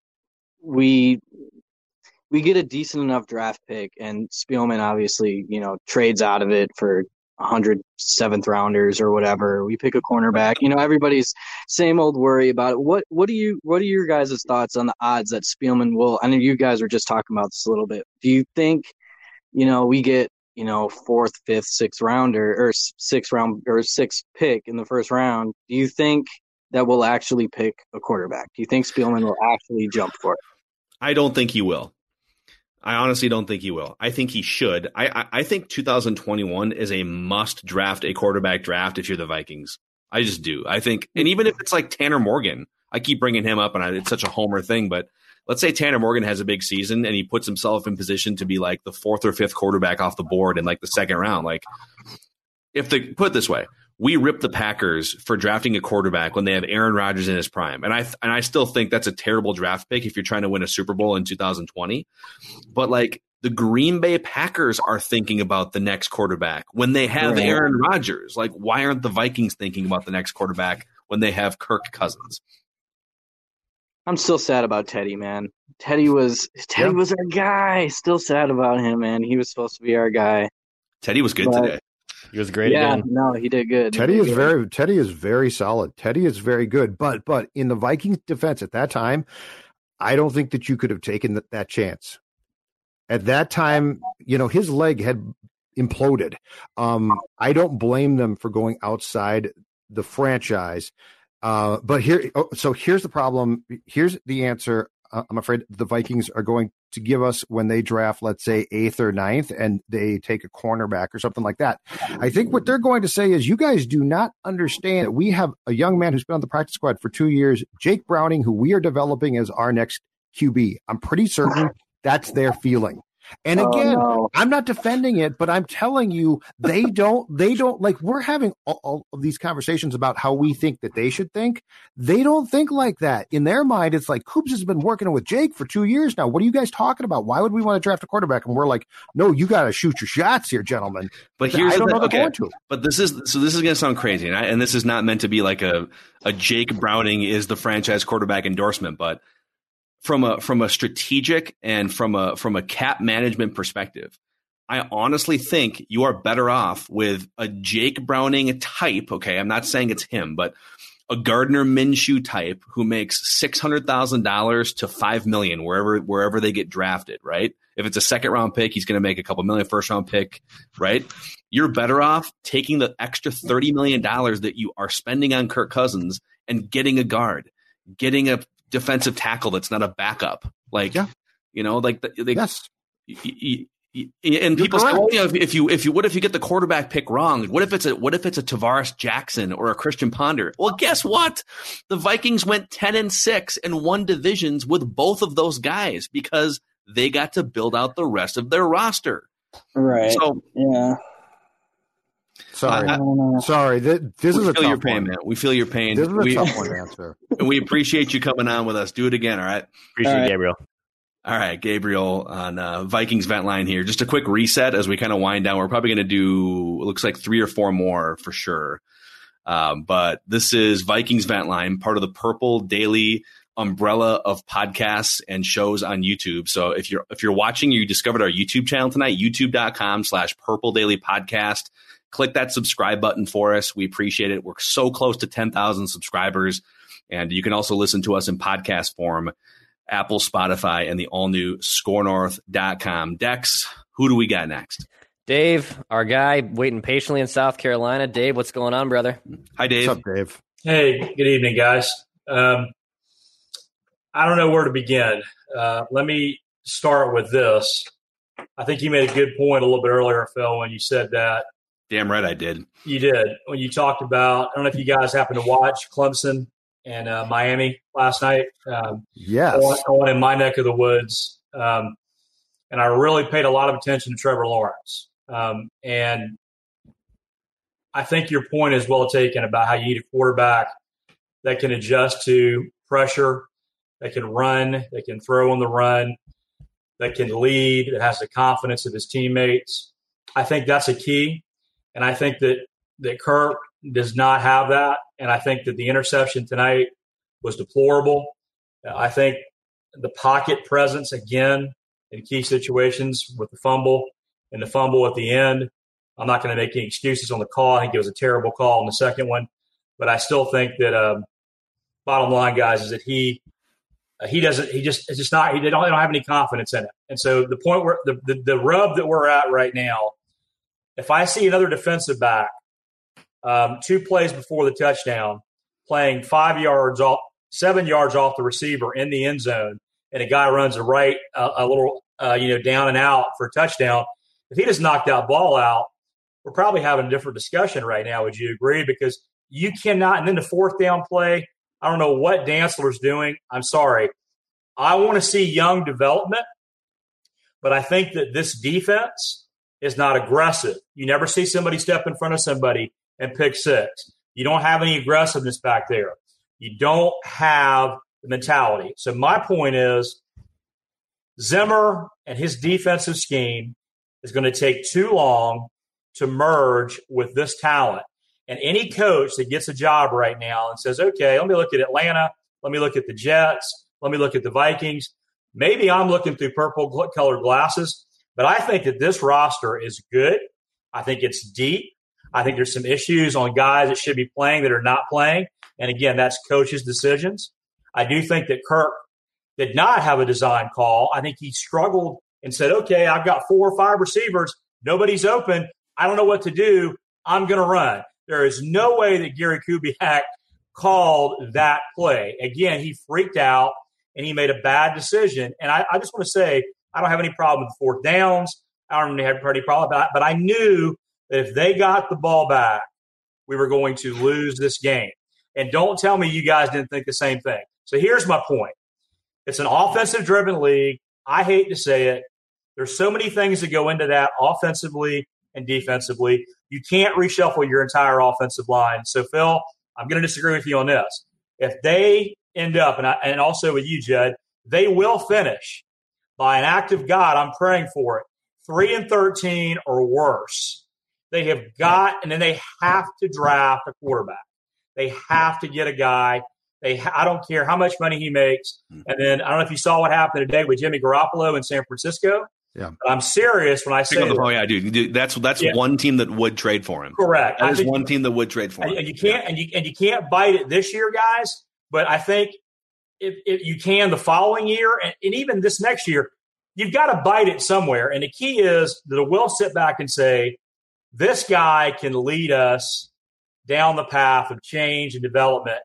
we get a decent enough draft pick, and Spielman obviously, you know, trades out of it for 100 7th rounders or whatever. We pick a cornerback. You know, everybody's same old worry about it. What are your guys' thoughts on the odds that Spielman will? I know you guys were just talking about this a little bit. Do you think, you know, we get, you know, 4th, 5th, 6th rounder or 6th pick in the first round? Do you think that we'll actually pick a quarterback? Do you think Spielman will actually jump for it? I don't think he will. I honestly don't think he will. I think he should. I think 2021 is a must draft a quarterback draft if you're the Vikings. I just do. I think, and even if it's like Tanner Morgan, I keep bringing him up, and it's such a homer thing, but let's say Tanner Morgan has a big season and he puts himself in position to be like the 4th or 5th quarterback off the board in like the 2nd round. Like, if they put it this way, we ripped the Packers for drafting a quarterback when they have Aaron Rodgers in his prime. And I still think that's a terrible draft pick if you're trying to win a Super Bowl in 2020. But like, the Green Bay Packers are thinking about the next quarterback when they have Aaron Rodgers. Like, why aren't the Vikings thinking about the next quarterback when they have Kirk Cousins? I'm still sad about Teddy, man. Teddy was our guy. Still sad about him, man. He was supposed to be our guy. Teddy was good today. He was great again. again. No, he did good. Teddy is very solid. Teddy is very good. But in the Vikings defense at that time, I don't think that you could have taken that chance. At that time, you know, his leg had imploded. I don't blame them for going outside the franchise. But here's the problem. Here's the answer. I'm afraid the Vikings are going to give us when they draft, let's say 8th or 9th, and they take a cornerback or something like that. I think what they're going to say is, you guys do not understand. We have a young man who's been on the practice squad for 2 years, Jake Browning, who we are developing as our next QB. I'm pretty certain that's their feeling. And again, I'm not defending it, but I'm telling you, they don't like, we're having all of these conversations about how we think that they should think. They don't think like that. In their mind, it's like, Coops has been working with Jake for 2 years now. What are you guys talking about? Why would we want to draft a quarterback? And we're like, no, you got to shoot your shots here, gentlemen. But here's I don't know okay. going to. But this is going to sound crazy, and this is not meant to be like a Jake Browning is the franchise quarterback endorsement, but from a strategic and from a cap management perspective, I honestly think you are better off with a Jake Browning type. Okay, I'm not saying it's him, but a Gardner Minshew type who makes $600,000 to $5 million wherever they get drafted. Right? If it's a 2nd round pick, he's going to make a couple million. 1st round pick, right? You're better off taking the extra $30 million that you are spending on Kirk Cousins and getting a guard, getting a defensive tackle that's not a backup, like you know, like yes. And people say, "Oh, yeah, if you get the quarterback pick wrong? What if it's a Tavares Jackson or a Christian Ponder?" Well, guess what? The Vikings went 10-6 and won divisions with both of those guys because they got to build out the rest of their roster. Right. So yeah. Sorry. This is a tough your pain, one. man. We feel your pain. This is a tough one to answer. And we appreciate you coming on with us. Do it again, all right? Appreciate Gabriel. All right, Gabriel on Vikings Vent Line here. Just a quick reset as we kind of wind down. We're probably going to do, it looks like 3 or 4 more for sure. But this is Vikings Vent Line, part of the Purple Daily umbrella of podcasts and shows on YouTube. So if you're watching, you discovered our YouTube channel tonight, youtube.com/Purple Daily Podcast. Click that subscribe button for us. We appreciate it. We're so close to 10,000 subscribers. And you can also listen to us in podcast form, Apple, Spotify, and the all-new scorenorth.com. Dex, who do we got next? Dave, our guy, waiting patiently in South Carolina. Dave, what's going on, brother? Hi, Dave. What's up, Dave? Hey, good evening, guys. I don't know where to begin. Let me start with this. I think you made a good point a little bit earlier, Phil, when you said that. Damn right I did. You did. When you talked about, I don't know if you guys happened to watch Clemson and Miami last night. Yes. On in my neck of the woods. And I really paid a lot of attention to Trevor Lawrence. And I think your point is well taken about how you need a quarterback that can adjust to pressure, that can run, that can throw on the run, that can lead, that has the confidence of his teammates. I think that's a key. And I think that Kirk does not have that. And I think that the interception tonight was deplorable. I think the pocket presence, again, in key situations with the fumble and the fumble at the end, I'm not going to make any excuses on the call. I think it was a terrible call on the second one. But I still think that bottom line, guys, is that they don't have any confidence in it. And so the point where the rub that we're at right now, if I see another defensive back 2 plays before the touchdown playing 7 yards off the receiver in the end zone, and a guy runs a little down and out for a touchdown, if he just knocked that ball out, we're probably having a different discussion right now. Would you agree? Because you cannot. And then the 4th down play, I don't know what Dantzler's doing. I'm sorry. I want to see young development, but I think that this defense is not aggressive. You never see somebody step in front of somebody and pick 6. You don't have any aggressiveness back there. You don't have the mentality. So my point is Zimmer and his defensive scheme is going to take too long to merge with this talent. And any coach that gets a job right now and says, okay, let me look at Atlanta, let me look at the Jets, let me look at the Vikings, maybe I'm looking through purple-colored glasses, but I think that this roster is good. I think it's deep. I think there's some issues on guys that should be playing that are not playing. And, again, that's coaches' decisions. I do think that Kirk did not have a design call. I think he struggled and said, okay, I've got 4 or 5 receivers. Nobody's open. I don't know what to do. I'm going to run. There is no way that Gary Kubiak called that play. Again, he freaked out, and he made a bad decision. And I just want to say I don't have any problem with 4th downs. I don't have any problem with that. But I knew that if they got the ball back, we were going to lose this game. And don't tell me you guys didn't think the same thing. So here's my point. It's an offensive-driven league. I hate to say it. There's so many things that go into that offensively and defensively. You can't reshuffle your entire offensive line. So, Phil, I'm going to disagree with you on this. If they end up, and also with you, Judd, they will finish by an act of God, I'm praying for it, 3-13 or worse. They have got, and then they have to draft a quarterback. They have to get a guy. I don't care how much money he makes. And then I don't know if you saw what happened today with Jimmy Garoppolo in San Francisco. Yeah, but I'm serious when I say that. Oh yeah, dude. That's one team that would trade for him. Correct. That is one team that would trade for him. And you can't and you can't bite it this year, guys. But I think if you can the following year and even this next year, you've got to bite it somewhere. And the key is that we'll sit back and say, this guy can lead us down the path of change and development.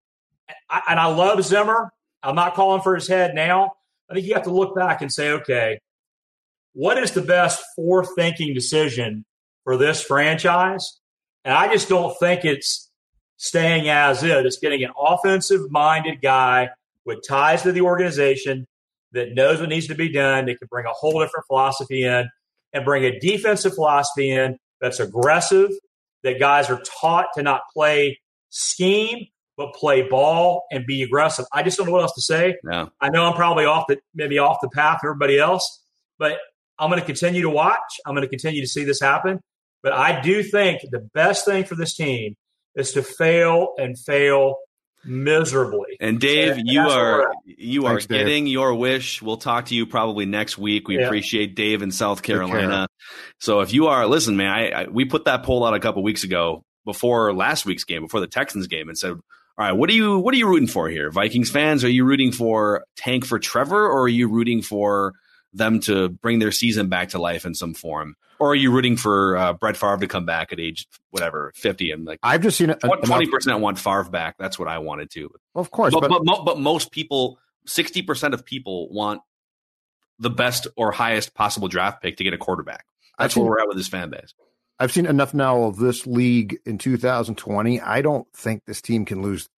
And I love Zimmer. I'm not calling for his head now. I think you have to look back and say, okay, what is the best forward-thinking decision for this franchise? And I just don't think it's staying as is. It's getting an offensive-minded guy with ties to the organization that knows what needs to be done, that can bring a whole different philosophy in, and bring a defensive philosophy in that's aggressive, that guys are taught to not play scheme, but play ball and be aggressive. I just don't know what else to say. No. I know I'm probably off the path of everybody else, but I'm going to continue to watch. I'm going to continue to see this happen. But I do think the best thing for this team is to fail and fail miserably. And Dave, you are Thanks, getting Dave. your wish. We'll talk to you probably next week. We appreciate Dave in South Carolina. care. So if you are, listen, man, we put that poll out a couple weeks ago before last week's game, before the Texans game, and said, all right, what are you rooting for here? Vikings fans, are you rooting for tank for Trevor, or are you rooting for them to bring their season back to life in some form? Or are you rooting for Brett Favre to come back at age, 50? And like, I've just seen 20% want Favre back. That's what I wanted to. Well, of course. But most people, 60% of people want the best or highest possible draft pick to get a quarterback. That's where we're at with this fan base. I've seen enough now of this league in 2020. I don't think this team can lose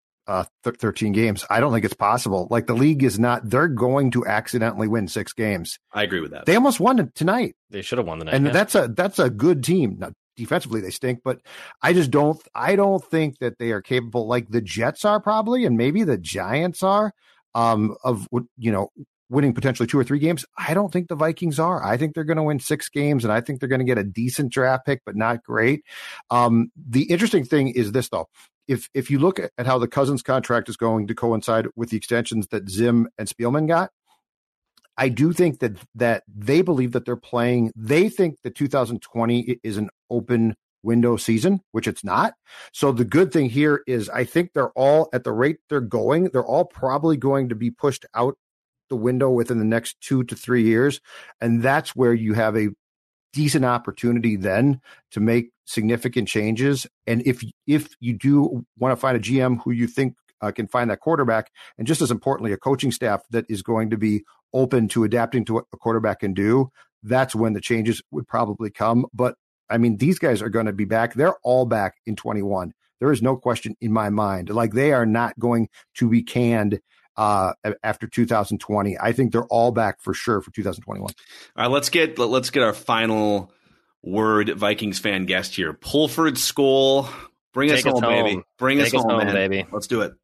13 games. I don't think it's possible. Like, the league is not, they're going to accidentally win 6 games. I agree with that. They almost won it tonight. They should have won the night. And that's a good team. Now, defensively they stink, but I don't think that they are capable, like the Jets are probably, and maybe the Giants are, of, winning potentially 2 or 3 games. I don't think the Vikings are. I think they're going to win 6 games, and I think they're going to get a decent draft pick, but not great. The interesting thing is this, though. If you look at how the Cousins contract is going to coincide with the extensions that Zim and Spielman got, I do think that they believe that they're playing. They think that 2020 is an open window season, which it's not. So the good thing here is I think they're all, at the rate they're going, they're all probably going to be pushed out the window within the next 2 to 3 years. And that's where you have a decent opportunity then to make significant changes. And if you do want to find a GM who you think can find that quarterback, and just as importantly, a coaching staff that is going to be open to adapting to what a quarterback can do, that's when the changes would probably come. But I mean, these guys are going to be back. They're all back in 21. There is no question in my mind. Like, they are not going to be canned after 2020. I think they're all back for sure for 2021. All right, let's get our final word Vikings fan guest here. Pulford School, bring us home, baby. Bring us home, man. Baby. Let's do it.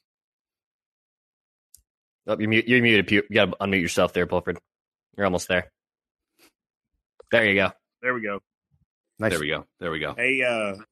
Oh, you're muted. You got to unmute yourself there, Pulford. You're almost there. There you go. There we go. Nice. There we go. Hey,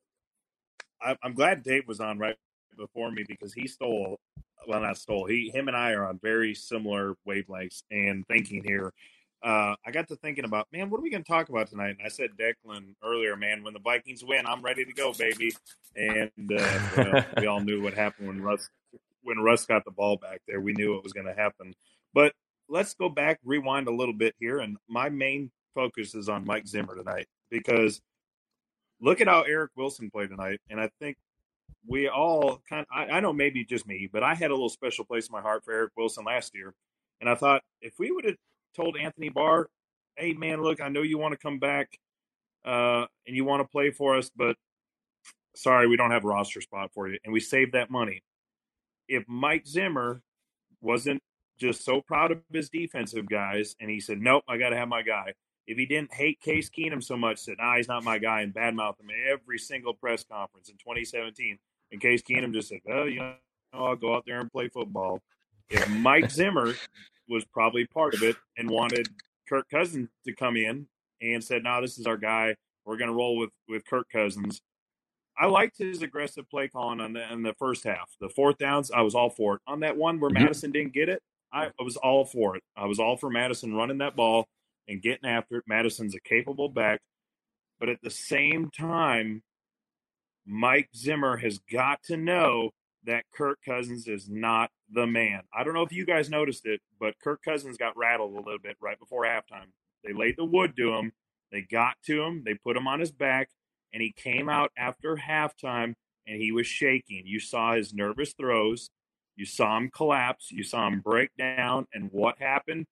I'm glad Dave was on right before me, because he stole. Well, not stole. Him and I are on very similar wavelengths and thinking here. I got to thinking about, man, what are we going to talk about tonight? And I said Declan earlier, man, when the Vikings win, I'm ready to go, baby. And we all knew what happened when Russ got the ball back there. We knew it was going to happen. But let's go back, rewind a little bit here. And my main focus is on Mike Zimmer tonight, because look at how Eric Wilson played tonight. And I think we all I know maybe just me, but I had a little special place in my heart for Eric Wilson last year. And I thought, if we would have told Anthony Barr, hey, man, look, I know you want to come back and you want to play for us, but sorry, we don't have a roster spot for you. And we saved that money. If Mike Zimmer wasn't just so proud of his defensive guys and he said, nope, I got to have my guy. If he didn't hate Case Keenum so much, said, he's not my guy, and badmouthed him every single press conference in 2017, and Case Keenum just said, well, I'll go out there and play football. If Mike Zimmer was probably part of it and wanted Kirk Cousins to come in and said, no, this is our guy, we're going to roll with Kirk Cousins. I liked his aggressive play calling in the first half. The 4th downs, I was all for it. On that one where Madison didn't get it, I was all for it. I was all for Madison running that ball and getting after it. Madison's a capable back. But at the same time, Mike Zimmer has got to know that Kirk Cousins is not the man. I don't know if you guys noticed it, but Kirk Cousins got rattled a little bit right before halftime. They laid the wood to him. They got to him. They put him on his back, and he came out after halftime, and he was shaking. You saw his nervous throws. You saw him collapse. You saw him break down. And what happened?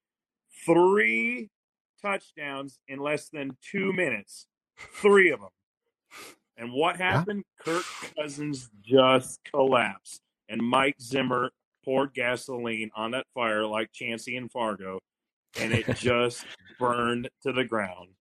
3 touchdowns in less than 2 minutes. 3 of them. And what happened? Yeah. Kirk Cousins just collapsed. And Mike Zimmer poured gasoline on that fire like Chancey and Fargo. And it just burned to the ground.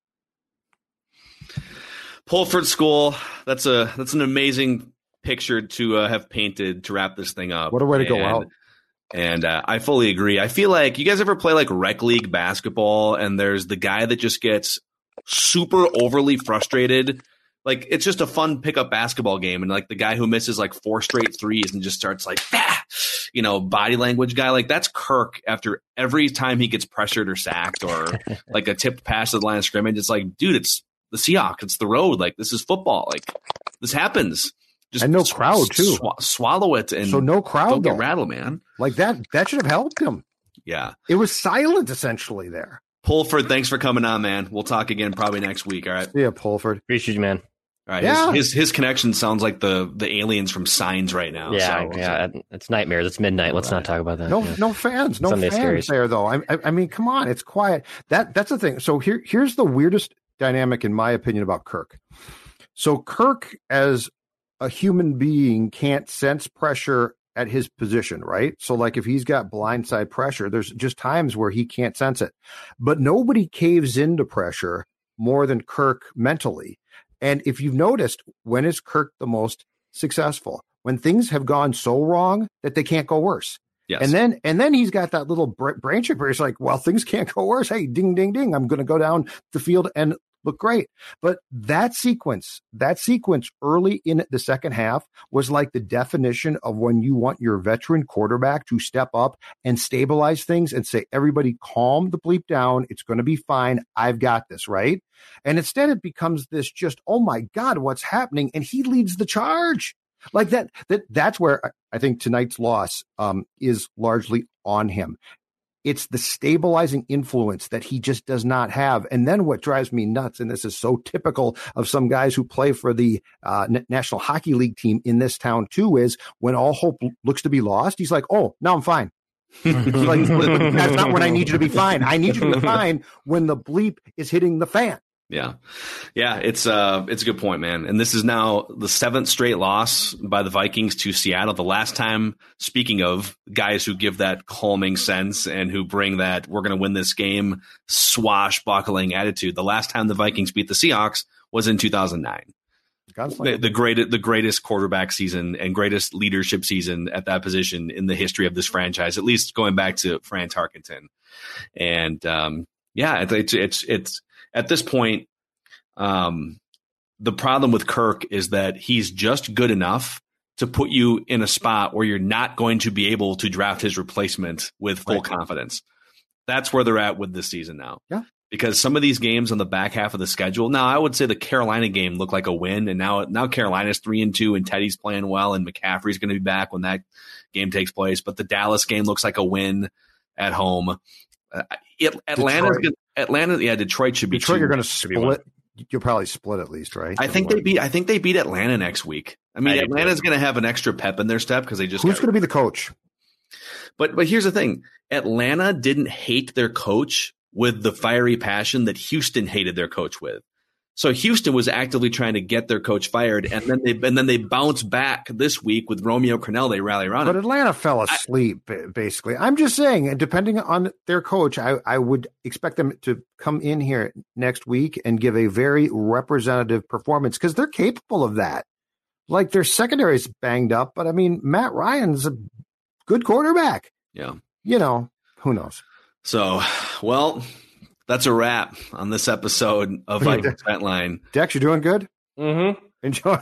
Pulford School, that's an amazing picture to have painted to wrap this thing up. What a way to go out. And I fully agree. I feel like, you guys ever play like rec league basketball, and there's the guy that just gets super overly frustrated? Like, it's just a fun pickup basketball game, and like the guy who misses like 4 straight threes and just starts like, body language guy. Like, that's Kirk after every time he gets pressured or sacked or like a tipped pass to the line of scrimmage. It's like, dude, it's the Seahawks. It's the road. Like, this is football. Like, this happens. Just and no crowd too. Swallow it, and so no crowd. Don't get rattled, man. Like that should have helped him. Yeah, it was silent essentially there. Pulford, thanks for coming on, man. We'll talk again probably next week. All right. Yeah, Pulford. Appreciate you, man. All right. Yeah. His connection sounds like the aliens from Signs right now. Yeah, it's nightmares. It's midnight. Let's not talk about that. No fans. No Sunday fans there though. I mean, come on, it's quiet. That's the thing. So here's the weirdest dynamic in my opinion about Kirk. So Kirk, as a human being, can't sense pressure at his position, right? So like if he's got blindside pressure, there's just times where he can't sense it. But nobody caves into pressure more than Kirk mentally. And if you've noticed, when is Kirk the most successful? When things have gone so wrong that they can't go worse. Yes. And then he's got that little brain chip where he's like, well, things can't go worse. Hey, ding, ding, ding. I'm going to go down the field and look great. But that sequence early in the second half was like the definition of when you want your veteran quarterback to step up and stabilize things and say, everybody calm the bleep down. It's going to be fine. I've got this, right? And instead it becomes this just, oh my God, what's happening? And he leads the charge. Like that's where I think tonight's loss is largely on him. It's the stabilizing influence that he just does not have. And then what drives me nuts, and this is so typical of some guys who play for the National Hockey League team in this town too, is when all hope looks to be lost, he's like, oh, now I'm fine. Like, that's not when I need you to be fine. I need you to be fine when the bleep is hitting the fan. Yeah. It's a good point, man. And this is now the 7th straight loss by the Vikings to Seattle. The last time, speaking of guys who give that calming sense and who bring that we're going to win this game swashbuckling attitude, the last time the Vikings beat the Seahawks was in 2009. The greatest quarterback season and greatest leadership season at that position in the history of this franchise, at least going back to Fran Tarkenton. And it's at this point, the problem with Kirk is that he's just good enough to put you in a spot where you're not going to be able to draft his replacement with full confidence. That's where they're at with this season now. Yeah. Because some of these games on the back half of the schedule, now I would say the Carolina game looked like a win, and now Carolina's 3-2, and Teddy's playing well, and McCaffrey's going to be back when that game takes place. But the Dallas game looks like a win at home. Detroit should be. Detroit, you're going to split. You'll probably split at least, right? I think they beat Atlanta next week. I mean, Atlanta's going to have an extra pep in their step because they just. Who's going to be the coach? But here's the thing: Atlanta didn't hate their coach with the fiery passion that Houston hated their coach with. So Houston was actively trying to get their coach fired, and then they bounced back this week with Romeo Crennel. They rally around. But Atlanta fell asleep, basically. I'm just saying, depending on their coach, I would expect them to come in here next week and give a very representative performance because they're capable of that. Like, their secondary is banged up, but I mean, Matt Ryan's a good quarterback. Yeah. Who knows? So, well, that's a wrap on this episode of Vikings Vent Line. Dex, you doing good? Mm-hmm. Enjoy.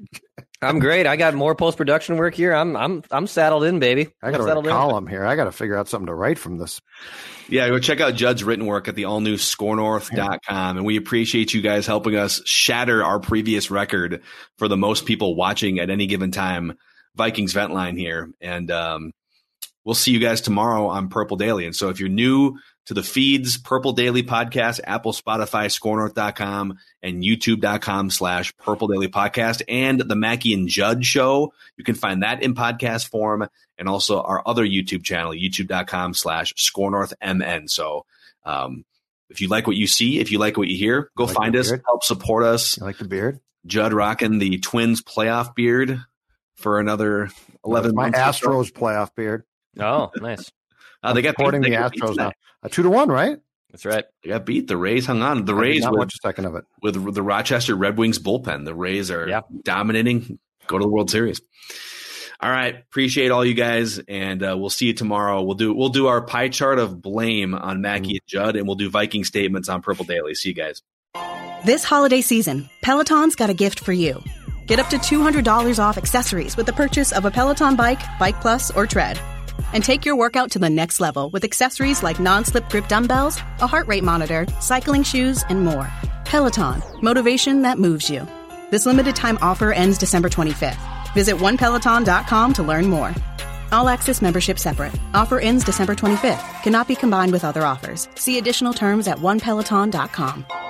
I'm great. I got more post-production work here. I'm saddled in, baby. I got to write a column here. I got to figure out something to write from this. Yeah, go check out Judd's written work at the all-new scorenorth.com. And we appreciate you guys helping us shatter our previous record for the most people watching at any given time, Vikings Vent Line here. And we'll see you guys tomorrow on Purple Daily. And so if you're new to the feeds, Purple Daily Podcast, Apple, Spotify, scorenorth.com, and youtube.com/Purple Daily Podcast, and the Mackey and Judd Show. You can find that in podcast form, and also our other YouTube channel, youtube.com/ScoreNorthMN. So if you like what you see, if you like what you hear, go find us, help support us. You like the beard? Judd rocking the Twins playoff beard for another 11 months. My Astros playoff beard. Oh, nice. They got supporting the Astros now. 2-1, right? That's right. They got beat. The Rays hung on. The Rays not watch a second of it. With the Rochester Red Wings bullpen. The Rays are dominating. Go to the World Series. All right. Appreciate all you guys, and we'll see you tomorrow. We'll do our pie chart of blame on Mackey and Judd, and we'll do Viking statements on Purple Daily. See you guys. This holiday season, Peloton's got a gift for you. Get up to $200 off accessories with the purchase of a Peloton bike, Bike Plus, or Tread. And take your workout to the next level with accessories like non-slip grip dumbbells, a heart rate monitor, cycling shoes, and more. Peloton, motivation that moves you. This limited time offer ends December 25th. Visit onepeloton.com to learn more. All access membership separate. Offer ends December 25th. Cannot be combined with other offers. See additional terms at onepeloton.com.